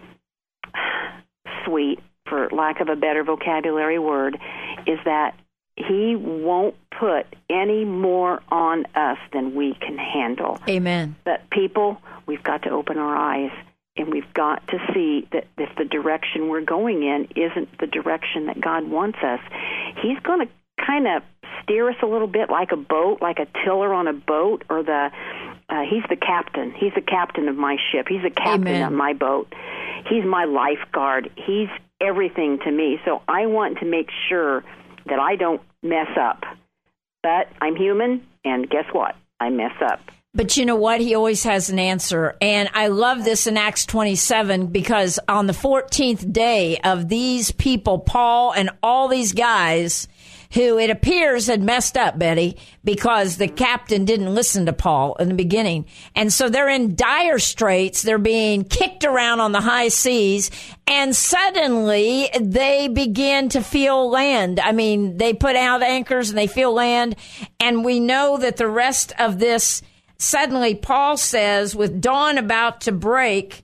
sweet, for lack of a better vocabulary word, is that he won't put any more on us than we can handle. Amen. But people, we've got to open our eyes, and we've got to see that if the direction we're going in isn't the direction that God wants us, he's going to kind of steer us a little bit like a boat, like a tiller on a boat, or he's the captain. He's the captain of my ship. He's the captain Amen. of my boat. He's my lifeguard. He's everything to me. So I want to make sure that I don't mess up. But I'm human, and guess what? I mess up. But you know what? He always has an answer. And I love this in Acts 27 because on the 14th day of these people, Paul and all these guys who it appears had messed up, Betty, because the captain didn't listen to Paul in the beginning. And so they're in dire straits. They're being kicked around on the high seas. And suddenly they begin to feel land. I mean, they put out anchors and they feel land. And we know that the rest of this, suddenly Paul says, with dawn about to break,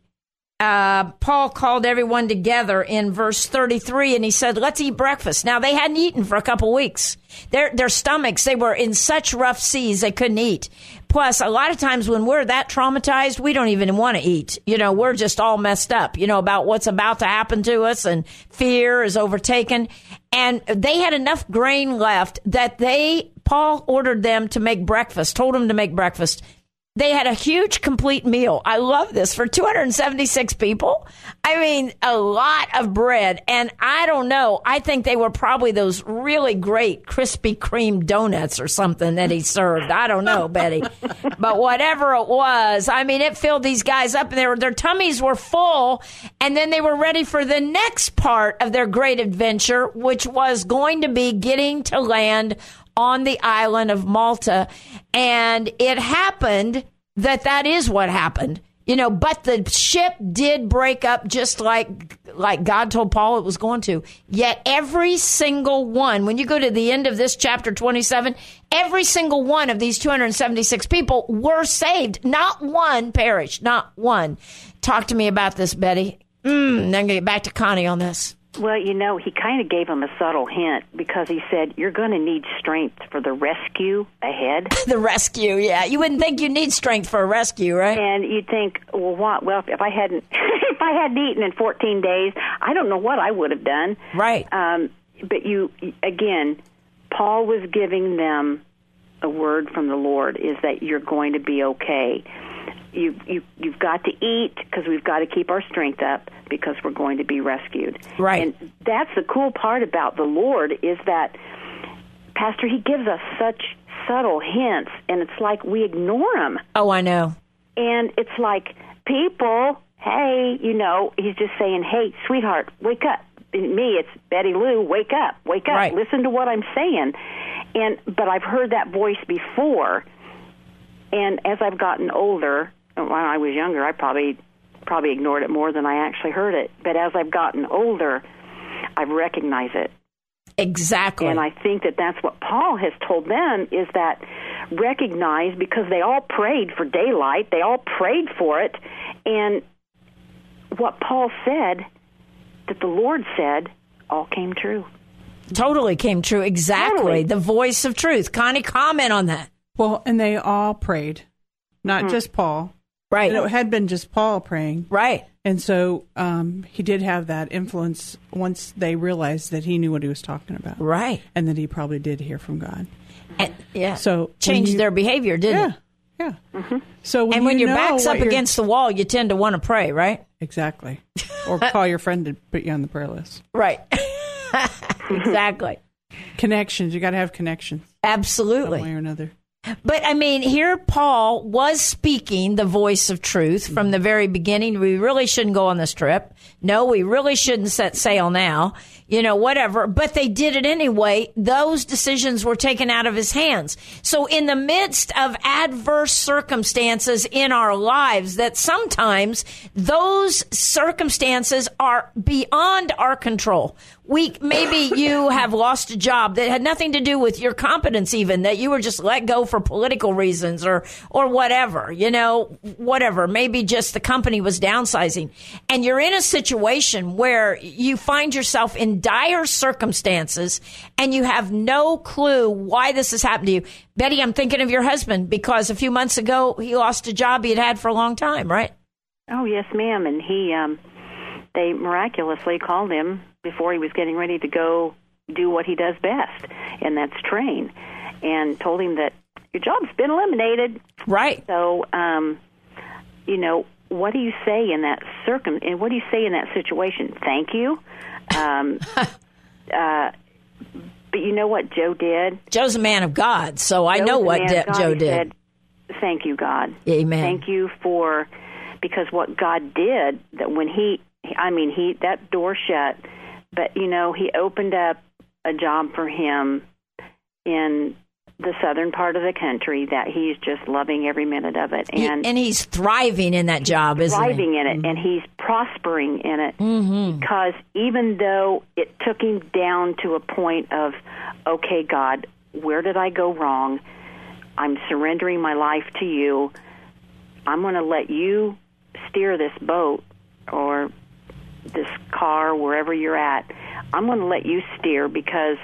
Paul called everyone together in verse 33, and he said, let's eat breakfast. Now, they hadn't eaten for a couple weeks. Their stomachs, they were in such rough seas, they couldn't eat. Plus, a lot of times when we're that traumatized, we don't even want to eat. You know, we're just all messed up, about what's about to happen to us, and fear is overtaken. And they had enough grain left that Paul ordered them to make breakfast, told them to make breakfast. They had a huge, complete meal. I love this. For 276 people. I mean, a lot of bread. And I don't know. I think they were probably those really great Krispy Kreme donuts or something that he served. I don't know, Betty. But whatever it was, I mean, it filled these guys up. And their tummies were full. And then they were ready for the next part of their great adventure, which was going to be getting to land on the island of Malta. And it happened that is what happened, but the ship did break up just like God told Paul it was going to. Yet every single one, when you go to the end of this chapter 27, every single one of these 276 people were saved. Not one perished, not one. Talk to me about this, Betty. Then I'm going to get back to Connie on this. Well, he kind of gave him a subtle hint because he said, you're going to need strength for the rescue ahead. The rescue, yeah. You wouldn't think you need strength for a rescue, right? And you'd think, well, what? Well, if I hadn't eaten in 14 days, I don't know what I would have done. Right. But again, Paul was giving them a word from the Lord, is that you're going to be okay. You've got to eat because we've got to keep our strength up because we're going to be rescued. Right. And that's the cool part about the Lord, is that, Pastor, he gives us such subtle hints, and it's like we ignore them. Oh, I know. And it's like, people, hey, he's just saying, hey, sweetheart, wake up. In me, it's Betty Lou, wake up, right. Listen to what I'm saying. But I've heard that voice before. And as I've gotten older, when I was younger, I probably ignored it more than I actually heard it. But as I've gotten older, I've recognized it. Exactly. And I think that that's what Paul has told them, is that recognize, because they all prayed for daylight, they all prayed for it, and what Paul said, that the Lord said, all came true. Totally came true. Exactly. Totally. The voice of truth. Connie, comment on that. Well, and they all prayed, not just Paul. Right. And it had been just Paul praying. Right. And so he did have that influence once they realized that he knew what he was talking about. Right. And that he probably did hear from God. And, yeah. So changed their behavior, didn't it? Yeah. Mm-hmm. So when your back's up against the wall, you tend to want to pray, right? Exactly. Or call your friend to put you on the prayer list. Right. Exactly. Connections. You got to have connections. Absolutely. One way or another. But, I mean, here Paul was speaking the voice of truth from the very beginning. We really shouldn't go on this trip. No, we really shouldn't set sail now. You know, whatever. But they did it anyway. Those decisions were taken out of his hands. So in the midst of adverse circumstances in our lives, that sometimes those circumstances are beyond our control. Maybe you have lost a job that had nothing to do with your competence, even that you were just let go for political reasons or whatever, you know, whatever. Maybe just the company was downsizing, and you're in a situation where you find yourself in dire circumstances and you have no clue why this has happened to you. Betty, I'm thinking of your husband, because a few months ago he lost a job he had had for a long time, right? Oh, yes, ma'am. And they miraculously called him before he was getting ready to go do what he does best, and that's train, and told him that your job's been eliminated. Right. So, you know, what do you say in that what do you say in that situation? Thank you. But you know what Joe did? Joe's a man of God, so I know what Joe did. Said, thank you, God. Amen. Thank you because what God did, that when that door shut, but, you know, he opened up a job for him in the southern part of the country that he's just loving every minute of it. And he's thriving in that job, isn't he? Thriving in it, and he's prospering in it. Mm-hmm. Because even though it took him down to a point of, okay, God, where did I go wrong? I'm surrendering my life to you. I'm going to let you steer this boat or this car, wherever you're at. I'm going to let you steer because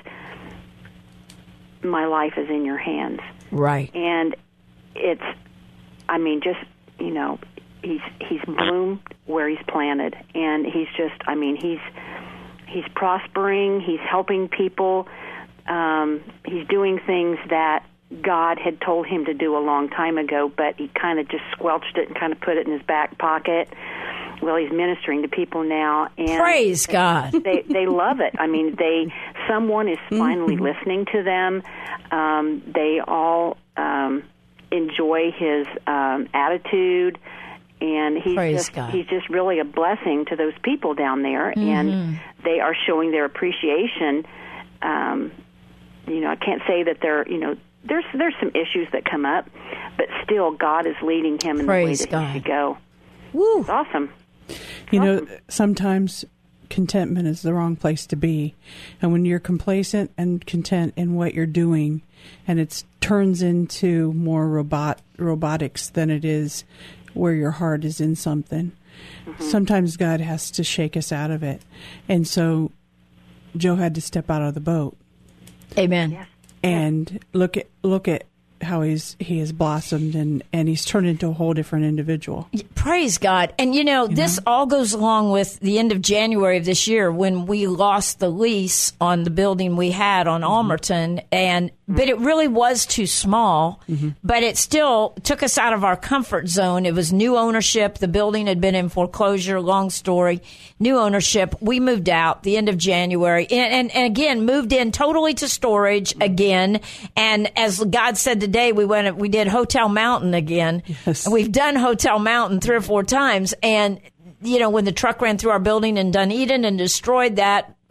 my life is in your hands. Right. And it's, I mean, just, you know, he's bloomed where he's planted, and he's just, I mean, he's prospering, he's helping people, he's doing things that God had told him to do a long time ago, but he kind of just squelched it and kind of put it in his back pocket. Well, he's ministering to people now, and praise God. They love it. I mean, someone is finally listening to them. They all enjoy his attitude, and he's just really a blessing to those people down there, and they are showing their appreciation. You know, I can't say that they're, you know, there's some issues that come up, but still God is leading him in praise the way that God. he should go. Woo. It's awesome. You know, sometimes contentment is the wrong place to be. And when you're complacent and content in what you're doing, and it turns into more robotics than it is where your heart is in something, sometimes God has to shake us out of it. And so Joe had to step out of the boat. Amen. Yes. And look at how he has blossomed and he's turned into a whole different individual. Praise God. And, you know, this all goes along with the end of January of this year when we lost the lease on the building we had on Almerton. But it really was too small, but it still took us out of our comfort zone. It was new ownership. The building had been in foreclosure. Long story. New ownership. We moved out the end of January and again, moved in totally to storage again. And as God said today, we did Hotel Mountain again. Yes. And we've done Hotel Mountain 3 or 4 times. And, you know, when the truck ran through our building in Dunedin and destroyed that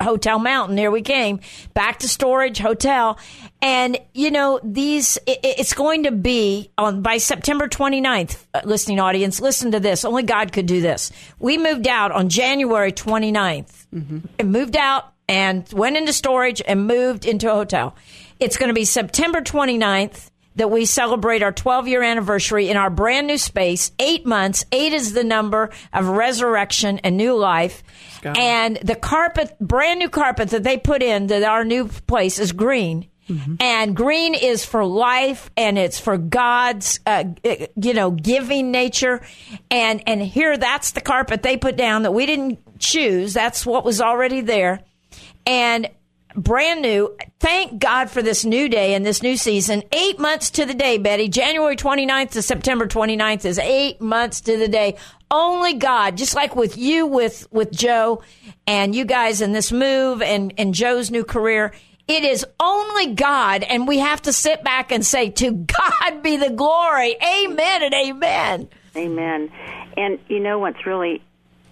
Hotel Mountain. Here we came back to storage hotel. And, it's going to be by September 29th, listening audience, listen to this. Only God could do this. We moved out on January 29th and moved out and went into storage and moved into a hotel. It's going to be September 29th that we celebrate our 12-year anniversary in our brand new space. 8 months. 8 is the number of resurrection and new life. God. And the carpet, brand new carpet that they put in to our new place is green. And green is for life, and it's for God's, giving nature. And here, that's the carpet they put down that we didn't choose. That's what was already there. And brand new. Thank God for this new day and this new season. 8 months to the day, Betty. January 29th to September 29th is 8 months to the day. Only God, just like with you, with Joe, and you guys in this move and Joe's new career. It is only God, and we have to sit back and say, to God be the glory. Amen and amen. Amen. And what's really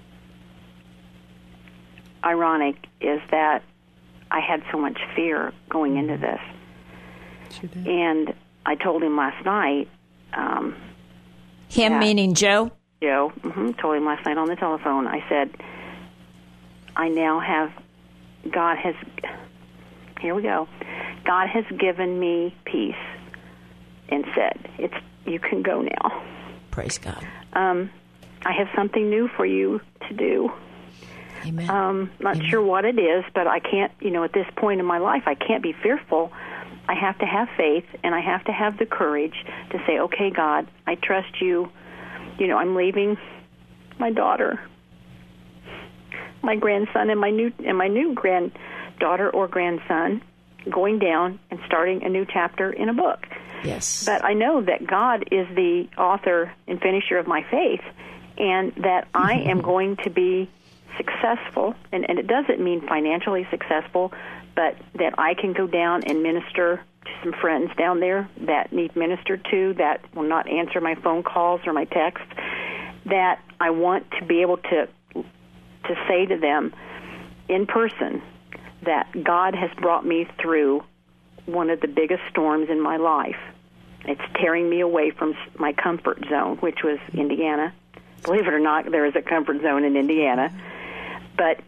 ironic is that I had so much fear going into this. And I told him last night. Him meaning Joe? Joe. Told him last night on the telephone. I said, I now have, here we go. God has given me peace and said, you can go now. Praise God. I have something new for you to do. Amen. Not sure what it is, but I can't, at this point in my life, I can't be fearful. I have to have faith, and I have to have the courage to say, okay, God, I trust you. I'm leaving my daughter, my grandson, and my new granddaughter or grandson, going down and starting a new chapter in a book. Yes. But I know that God is the author and finisher of my faith, and that I am going to be successful, and it doesn't mean financially successful, but that I can go down and minister to some friends down there that need ministered to, that will not answer my phone calls or my texts, that I want to be able to say to them in person that God has brought me through one of the biggest storms in my life. It's tearing me away from my comfort zone, which was Indiana. Believe it or not, there is a comfort zone in Indiana. But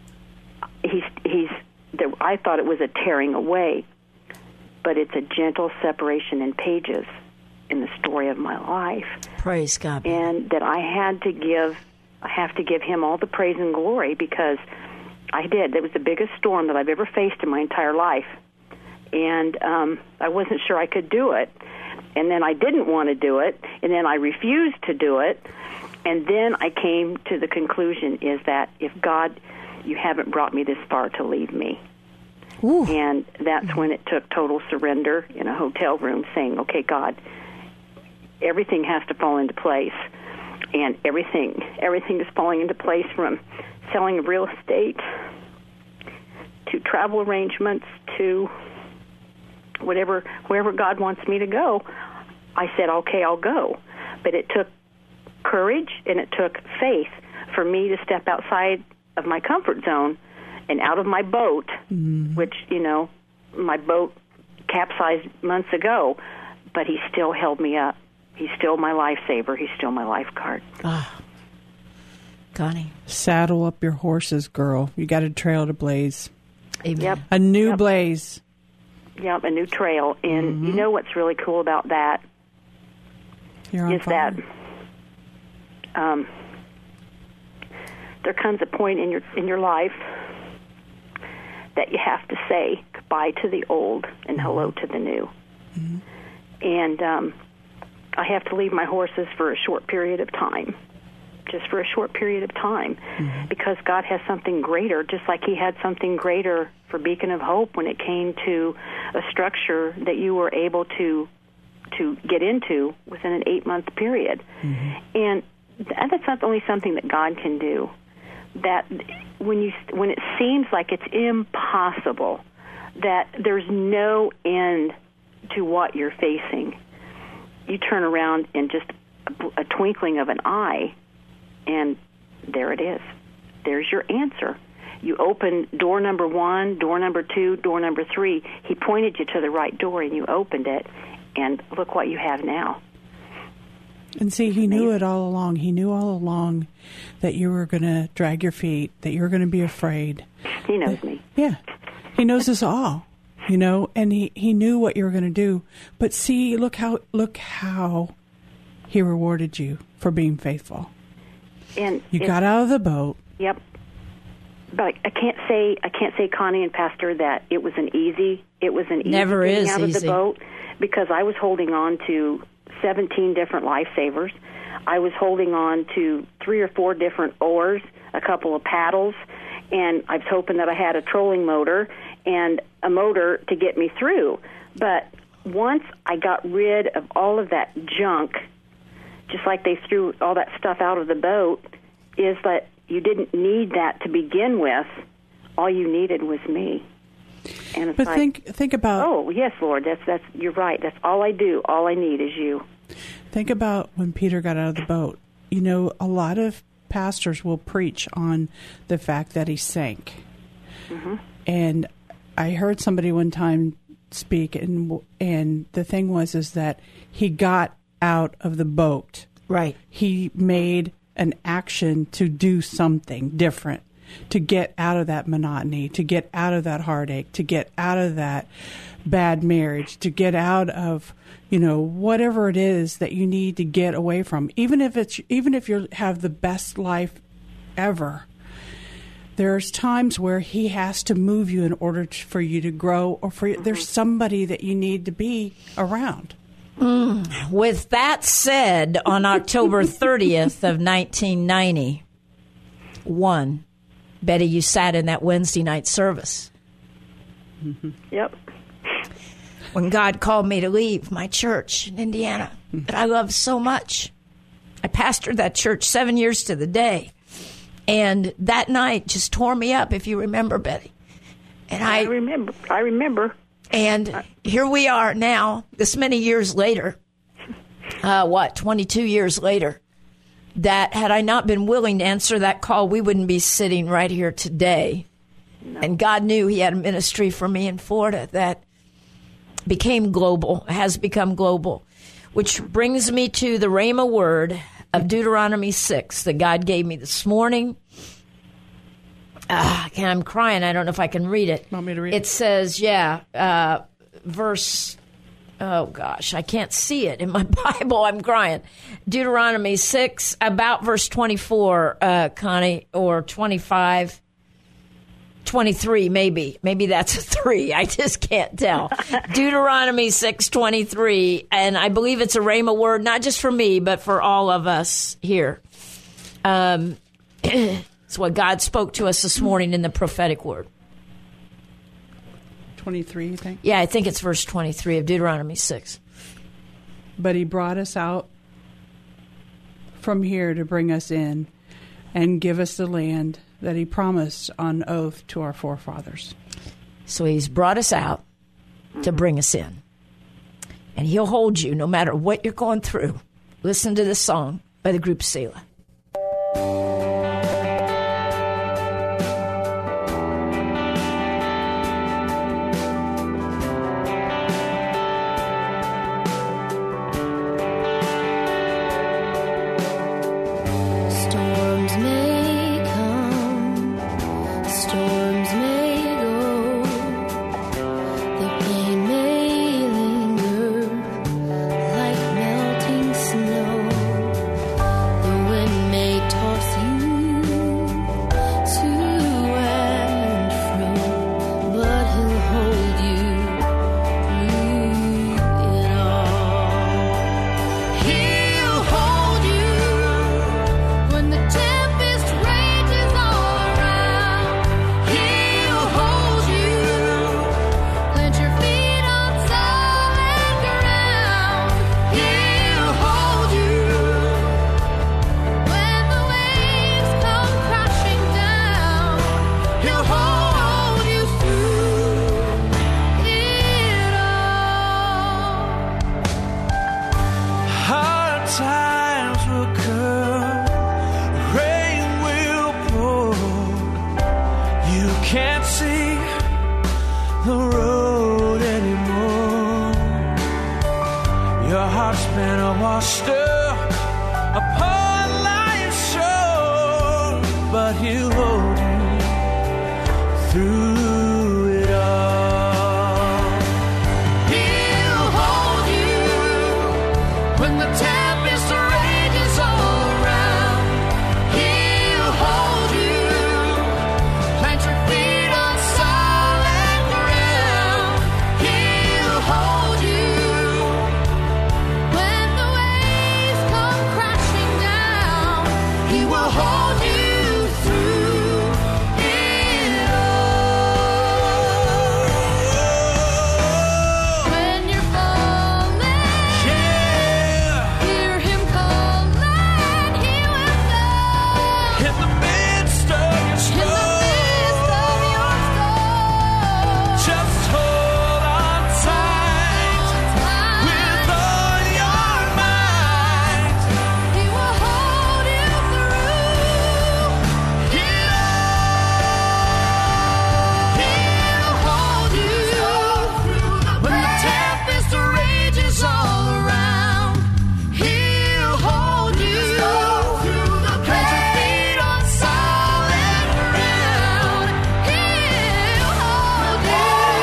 I thought it was a tearing away, but it's a gentle separation in pages in the story of my life. Praise God. And that I have to give him all the praise and glory, because I did. It was the biggest storm that I've ever faced in my entire life. And I wasn't sure I could do it. And then I didn't want to do it. And then I refused to do it. And then I came to the conclusion is that if God, you haven't brought me this far to leave me. Ooh. And that's when it took total surrender in a hotel room, saying, okay, God, everything has to fall into place. And everything is falling into place, from selling of real estate to travel arrangements to wherever God wants me to go. I said, okay, I'll go. But it took courage and it took faith for me to step outside of my comfort zone and out of my boat, which, my boat capsized months ago, but he still held me up. He's still my lifesaver. He's still my lifeguard. Ah, Connie. Saddle up your horses, girl. You got a trail to blaze. Amen. Yep. A new blaze. Yep, a new trail. And you know what's really cool about that is that there comes a point in your life that you have to say goodbye to the old and hello to the new. And I have to leave my horses for a short period of time, just for a short period of time, because God has something greater, just like he had something greater for Beacon of Hope when it came to a structure that you were able to get into within an 8-month period. And that's not only something that God can do. That when it seems like it's impossible, that there's no end to what you're facing, you turn around in just a twinkling of an eye, and there it is. There's your answer. you open door number 1, door number 2, door number 3. He pointed you to the right door, and you opened it, and look what you have now. And see, he knew it all along. He knew all along that you were going to drag your feet, that you were going to be afraid. He knows me. Yeah. He knows us all, and he knew what you were going to do. But see, look how he rewarded you for being faithful. And you got out of the boat. Yep. But I can't say, Connie and Pastor, that it was an easy Never getting is out of easy. the boat, because I was holding on to 17 different lifesavers. I was holding on to 3 or 4 different oars, a couple of paddles, and I was hoping that I had a trolling motor and a motor to get me through. But once I got rid of all of that junk, just like they threw all that stuff out of the boat, is that you didn't need that to begin with. All you needed was me. And it's but like, think about. Oh yes, Lord, that's you're right. That's all I do. All I need is you. Think about when Peter got out of the boat. A lot of pastors will preach on the fact that he sank. Mm-hmm. And I heard somebody one time speak, and the thing is that he got out of the boat. Right. He made an action to do something different, to get out of that monotony, to get out of that heartache, to get out of that bad marriage, to get out of, whatever it is that you need to get away from. Even if you have the best life ever, there's times where he has to move you in order for you to grow, or there's somebody that you need to be around. With that said, on October 30th of 1991, Betty, you sat in that Wednesday night service. Mm-hmm. Yep. When God called me to leave my church in Indiana that I love so much. I pastored that church 7 years to the day. And that night just tore me up, if you remember, Betty. And I remember. And here we are now, this many years later, 22 years later, that had I not been willing to answer that call, we wouldn't be sitting right here today. No. And God knew he had a ministry for me in Florida that became global, has become global, which brings me to the Rhema word of Deuteronomy 6 that God gave me this morning. I'm crying. I don't know if I can read it. Want me to read it? It says, verse, oh gosh, I can't see it in my Bible. I'm crying. Deuteronomy 6, about verse 24, Connie, or 25, 23, maybe. Maybe that's a 3. I just can't tell. Deuteronomy 6:23, and I believe it's a Rhema word, not just for me, but for all of us here. It's what God spoke to us this morning in the prophetic word. 23, you think? Yeah, I think it's verse 23 of Deuteronomy 6. But he brought us out from here to bring us in and give us the land that he promised on oath to our forefathers. So he's brought us out to bring us in. And he'll hold you no matter what you're going through. Listen to this song by the group Selah. When Your heart's been washed up upon life's shore, but He'll hold you through it all. He'll hold you when the tempest rages all around. He'll hold you. Plant your feet on solid ground. He'll hold you when the waves come crashing down. He will hold you through it all. When you're falling, hear Him calling. He will come in the midst of your storm. Just hold on tight with all your might. He will hold you through it all. He'll hold you when the tempest rages all around. He'll hold you. Plant your feet on solid ground. He'll hold you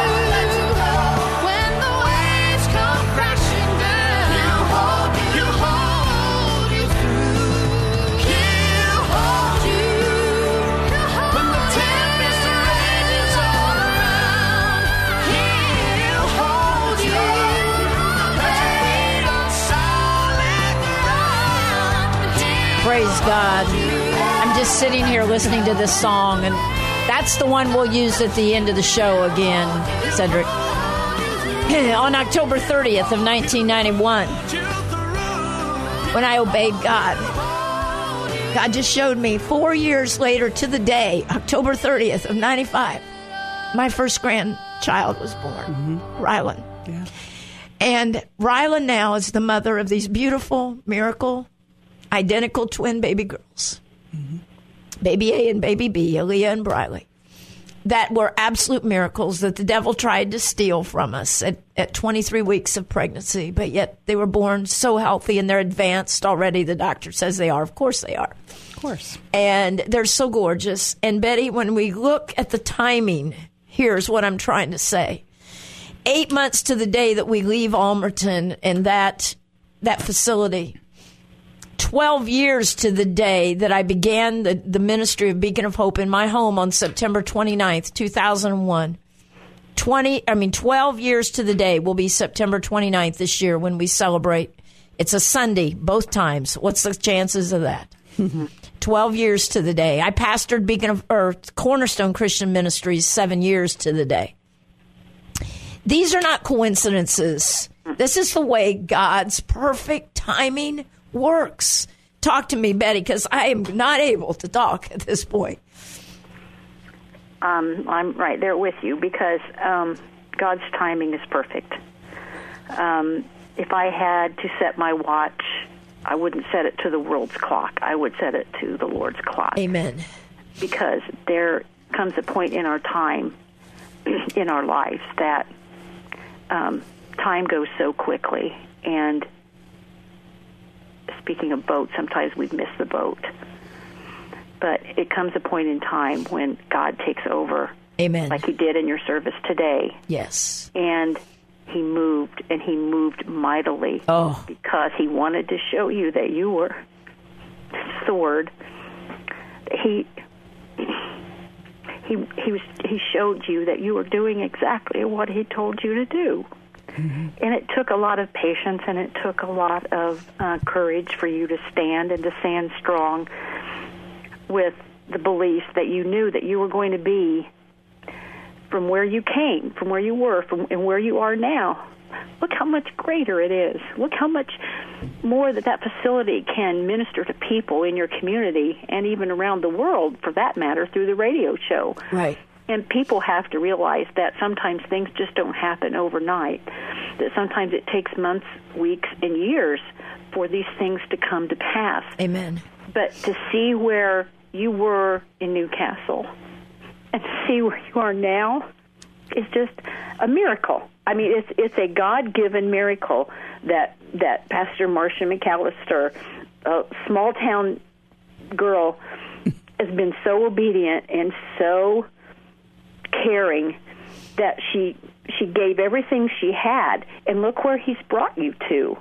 when the waves come crashing down. He'll hold you through. He'll hold you when the tempest rages all around. He'll hold you. Plant your feet on solid ground. Praise God. I'm just sitting here listening to this song, and that's the one we'll use at the end of the show again, Cedric. On October 30th of 1991, when I obeyed God, God just showed me 4 years later to the day, October 30th of 95, my first grandchild was born, Rylan. Yeah. And Rylan now is the mother of these beautiful, miracle, identical twin baby girls. Baby A and Baby B, Aaliyah and Briley. That were absolute miracles that the devil tried to steal from us at 23 weeks of pregnancy, but yet they were born so healthy and they're advanced already. The doctor says they are. Of course they are. Of course. And they're so gorgeous. And Betty, when we look at the timing, here's what I'm trying to say. 8 months to the day that we leave Almerton and that facility, 12 years to the day that I began the ministry of Beacon of Hope in my home on September 29th, 2001. 12 years to the day will be September 29th this year when we celebrate. It's a Sunday, both times. What's the chances of that? 12 years to the day. I pastored Cornerstone Christian Ministries 7 years to the day. These are not coincidences. This is the way God's perfect timing works. Talk to me, Betty, because I am not able to talk at this point. I'm right there with you because God's timing is perfect. If I had to set my watch, I wouldn't set it to the world's clock. I would set it to the Lord's clock. Amen. Because there comes a point in our time, in our lives, that time goes so quickly. And speaking of boats, sometimes we've missed the boat. But it comes a point in time when God takes over. Amen. Like He did in your service today. Yes. And He moved, and He moved mightily. Oh. Because He wanted to show you that you were, that's the word, He showed you that you were doing exactly what He told you to do. Mm-hmm. And it took a lot of patience, and it took a lot of courage for you to stand and to stand strong with the belief that you knew that you were going to be from where you came, from where you were, and where you are now. Look how much greater it is. Look how much more that facility can minister to people in your community and even around the world, for that matter, through the radio show. Right. And people have to realize that sometimes things just don't happen overnight, that sometimes it takes months, weeks, and years for these things to come to pass. Amen. But to see where you were in Newcastle and to see where you are now is just a miracle. I mean, it's a God-given miracle that Pastor Marcia McAllister, a small-town girl, has been so obedient and so caring that she gave everything she had, and look where He's brought you to.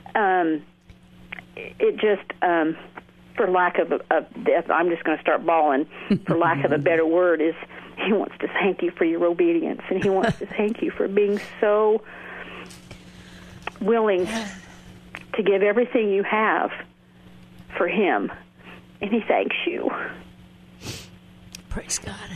It just, for lack of I'm just going to start bawling, for lack of a better word, is He wants to thank you for your obedience, and He wants to thank you for being so willing to give everything you have for Him, and He thanks you. Praise God.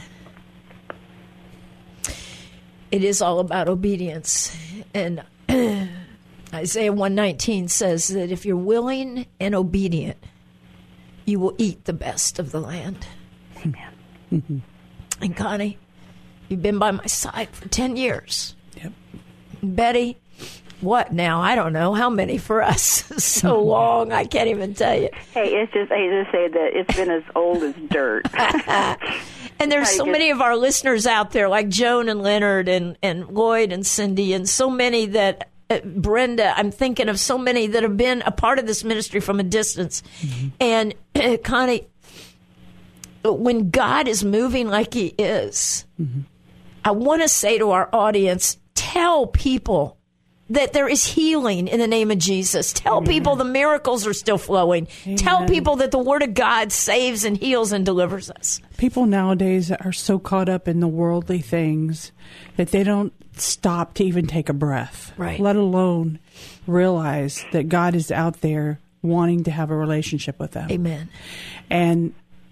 It is all about obedience. And Isaiah 119 says that if you're willing and obedient, you will eat the best of the land. Amen. Mm-hmm. And Connie, you've been by my side for 10 years. Yep. Betty, what now? I don't know. How many for us? So long, I can't even tell you. Hey, I just say that it's been as old as dirt. And there's so many of our listeners out there, like Joan and Leonard and Lloyd and Cindy, and so many that, Brenda, I'm thinking of so many that have been a part of this ministry from a distance. Mm-hmm. And Connie, when God is moving like He is, mm-hmm. I want to say to our audience, tell people that there is healing in the name of Jesus. Tell Amen. people the miracles are still flowing. Amen. Tell people that the Word of God saves and heals and delivers us. People nowadays are so caught up in the worldly things that they don't stop to even take a breath, right? Let alone realize that God is out there wanting to have a relationship with them. Amen. And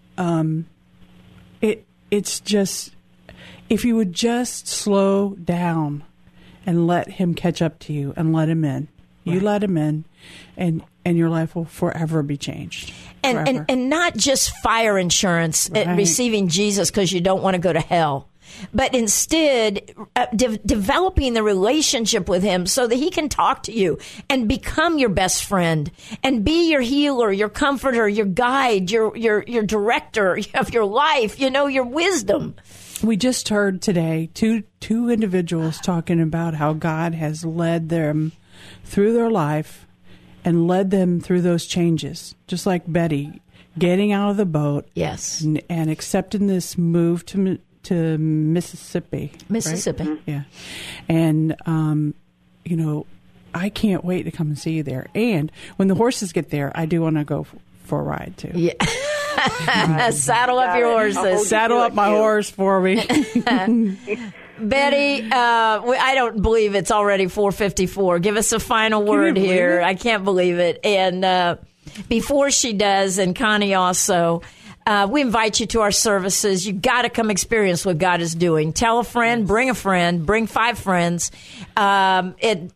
it's just, if you would just slow down and let Him catch up to you and let Him in. You right. let Him in, and your life will forever be changed. And not just fire insurance right. at receiving Jesus because you don't want to go to hell, but instead developing the relationship with Him so that He can talk to you and become your best friend and be your healer, your comforter, your guide, your director of your life, your wisdom. We just heard today two individuals talking about how God has led them through their life and led them through those changes. Just like Betty, getting out of the boat, yes, and accepting this move to Mississippi. Mississippi, right? Yeah, and I can't wait to come and see you there. And when the horses get there, I do want to go for a ride too. Yeah. Saddle up your horses. Saddle up my horse for me. Betty, I don't believe it's already 4:54. Give us a final word here. I can't believe it. And before she does, and Connie also, we invite you to our services. You got to come experience what God is doing. Tell a friend, bring 5 friends. At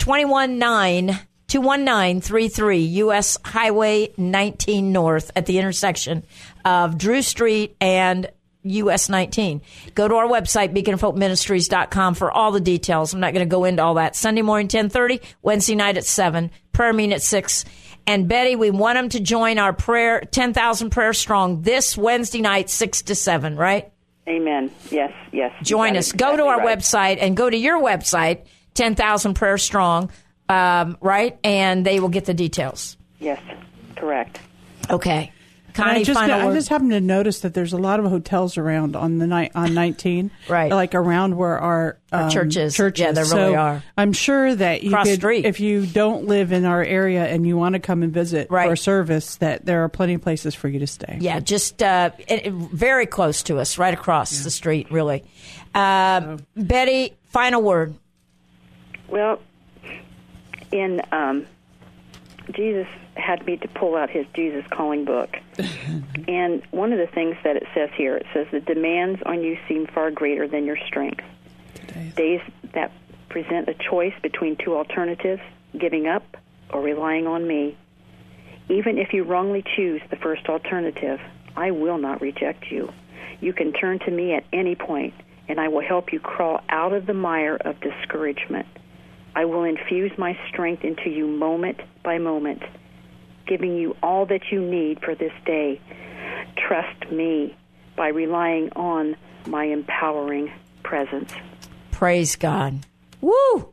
219-33 U.S. Highway 19 North at the intersection of Drew Street and US 19. Go to our website, beaconofhopeministries.com, for all the details. I'm not going to go into all that. Sunday morning, 10:30, Wednesday night at 7, prayer meeting at 6. And Betty, we want them to join our prayer, 10,000 Prayer Strong, this Wednesday night, 6 to 7, right? Amen. Yes. Join us. Go to our website and go to your website, 10,000 Prayer Strong, right? And they will get the details. Yes, correct. Okay. Connie, I just happen to notice that there's a lot of hotels around on 19, right? Like around where our churches. Yeah, there really are. I'm sure that you could, if you don't live in our area and you want to come and visit for a service, that there are plenty of places for you to stay. Yeah, just very close to us, right across the street, really. Betty, final word. Well, in Jesus had me to pull out his Jesus Calling book. And one of the things that it says here, it says the demands on you seem far greater than your strength. Days that present a choice between two alternatives, giving up or relying on me. Even if you wrongly choose the first alternative, I will not reject you. You can turn to me at any point, and I will help you crawl out of the mire of discouragement. I will infuse my strength into you moment by moment, giving you all that you need for this day. Trust me by relying on my empowering presence. Praise God. Woo!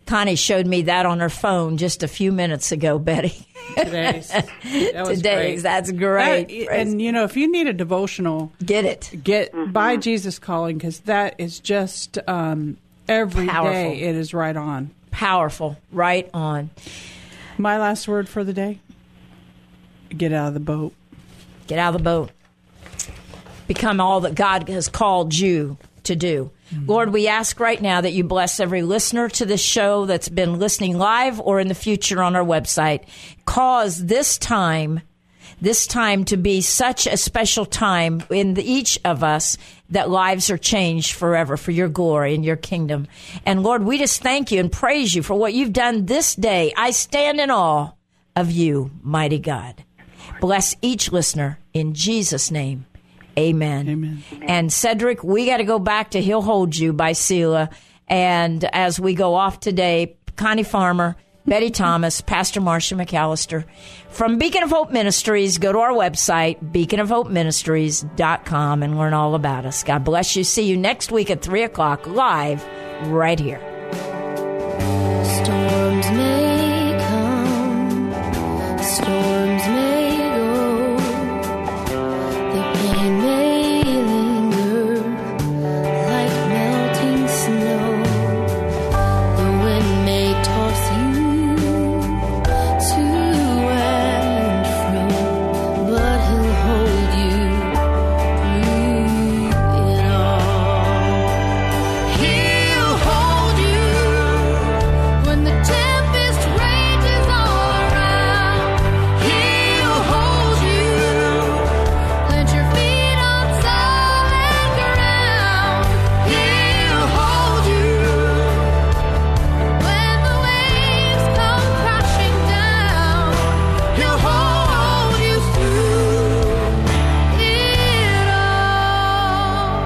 Connie showed me that on her phone just a few minutes ago, Betty. Today's. That was Today's. great. That's great. And, you know, if you need a devotional, Get it. By Jesus Calling, because that is just every Powerful. day it is right on. Powerful. Right on. My last word for the day, get out of the boat. Get out of the boat. Become all that God has called you to do. Lord, we ask right now that you bless every listener to this show that's been listening live or in the future on our website. Cause this time to be such a special time in each of us that lives are changed forever for your glory and your kingdom. And Lord, we just thank you and praise you for what you've done this day. I stand in awe of you, mighty God. Bless each listener in Jesus' name. Amen. Amen. And Cedric, we got to go back to He'll Hold You by Selah. And as we go off today, Connie Farmer, Betty Thomas, Pastor Marcia McAllister. From Beacon of Hope Ministries, go to our website, beaconofhopeministries.com, and learn all about us. God bless you. See you next week at 3 o'clock live right here. Storms may come, storms may go, the pain may linger like melting snow, the wind may toss you to and fro, but he'll hold you through it all. He'll hold you when the tempest rages all around. He'll hold you. Plant your feet on solid ground. He'll hold you when the waves come crashing down. He'll hold you through it all.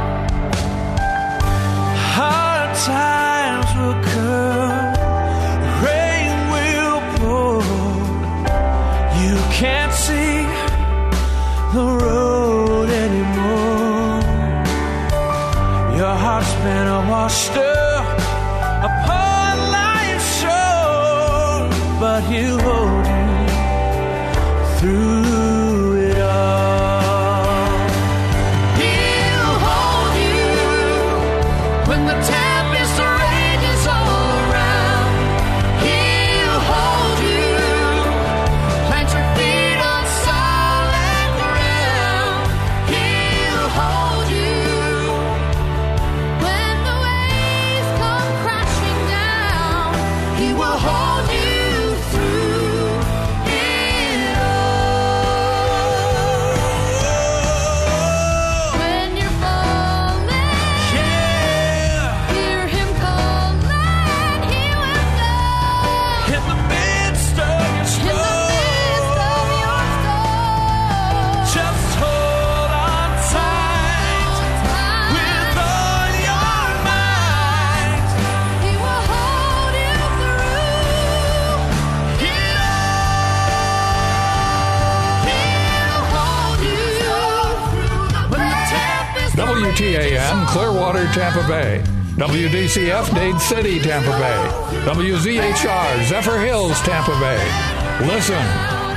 Hard times will come, rain will pour. You can't see the road anymore. Your heart's been washed up upon life's shore, but he'll hold you through it all. He'll hold you when the tempest rages all around. He'll hold you. Plant your feet on solid ground. He'll hold you when the waves come crashing down. He will hold you through it all. When you're falling, hear him calling. He will come in the midst of your storm. Just hold on tight with all your might. He will hold you through it all. He'll hold you when the tempest WTAN Clearwater, Tampa Bay. WDCF Dade City, Tampa Bay. WZHR Zephyr Hills, Tampa Bay. Listen,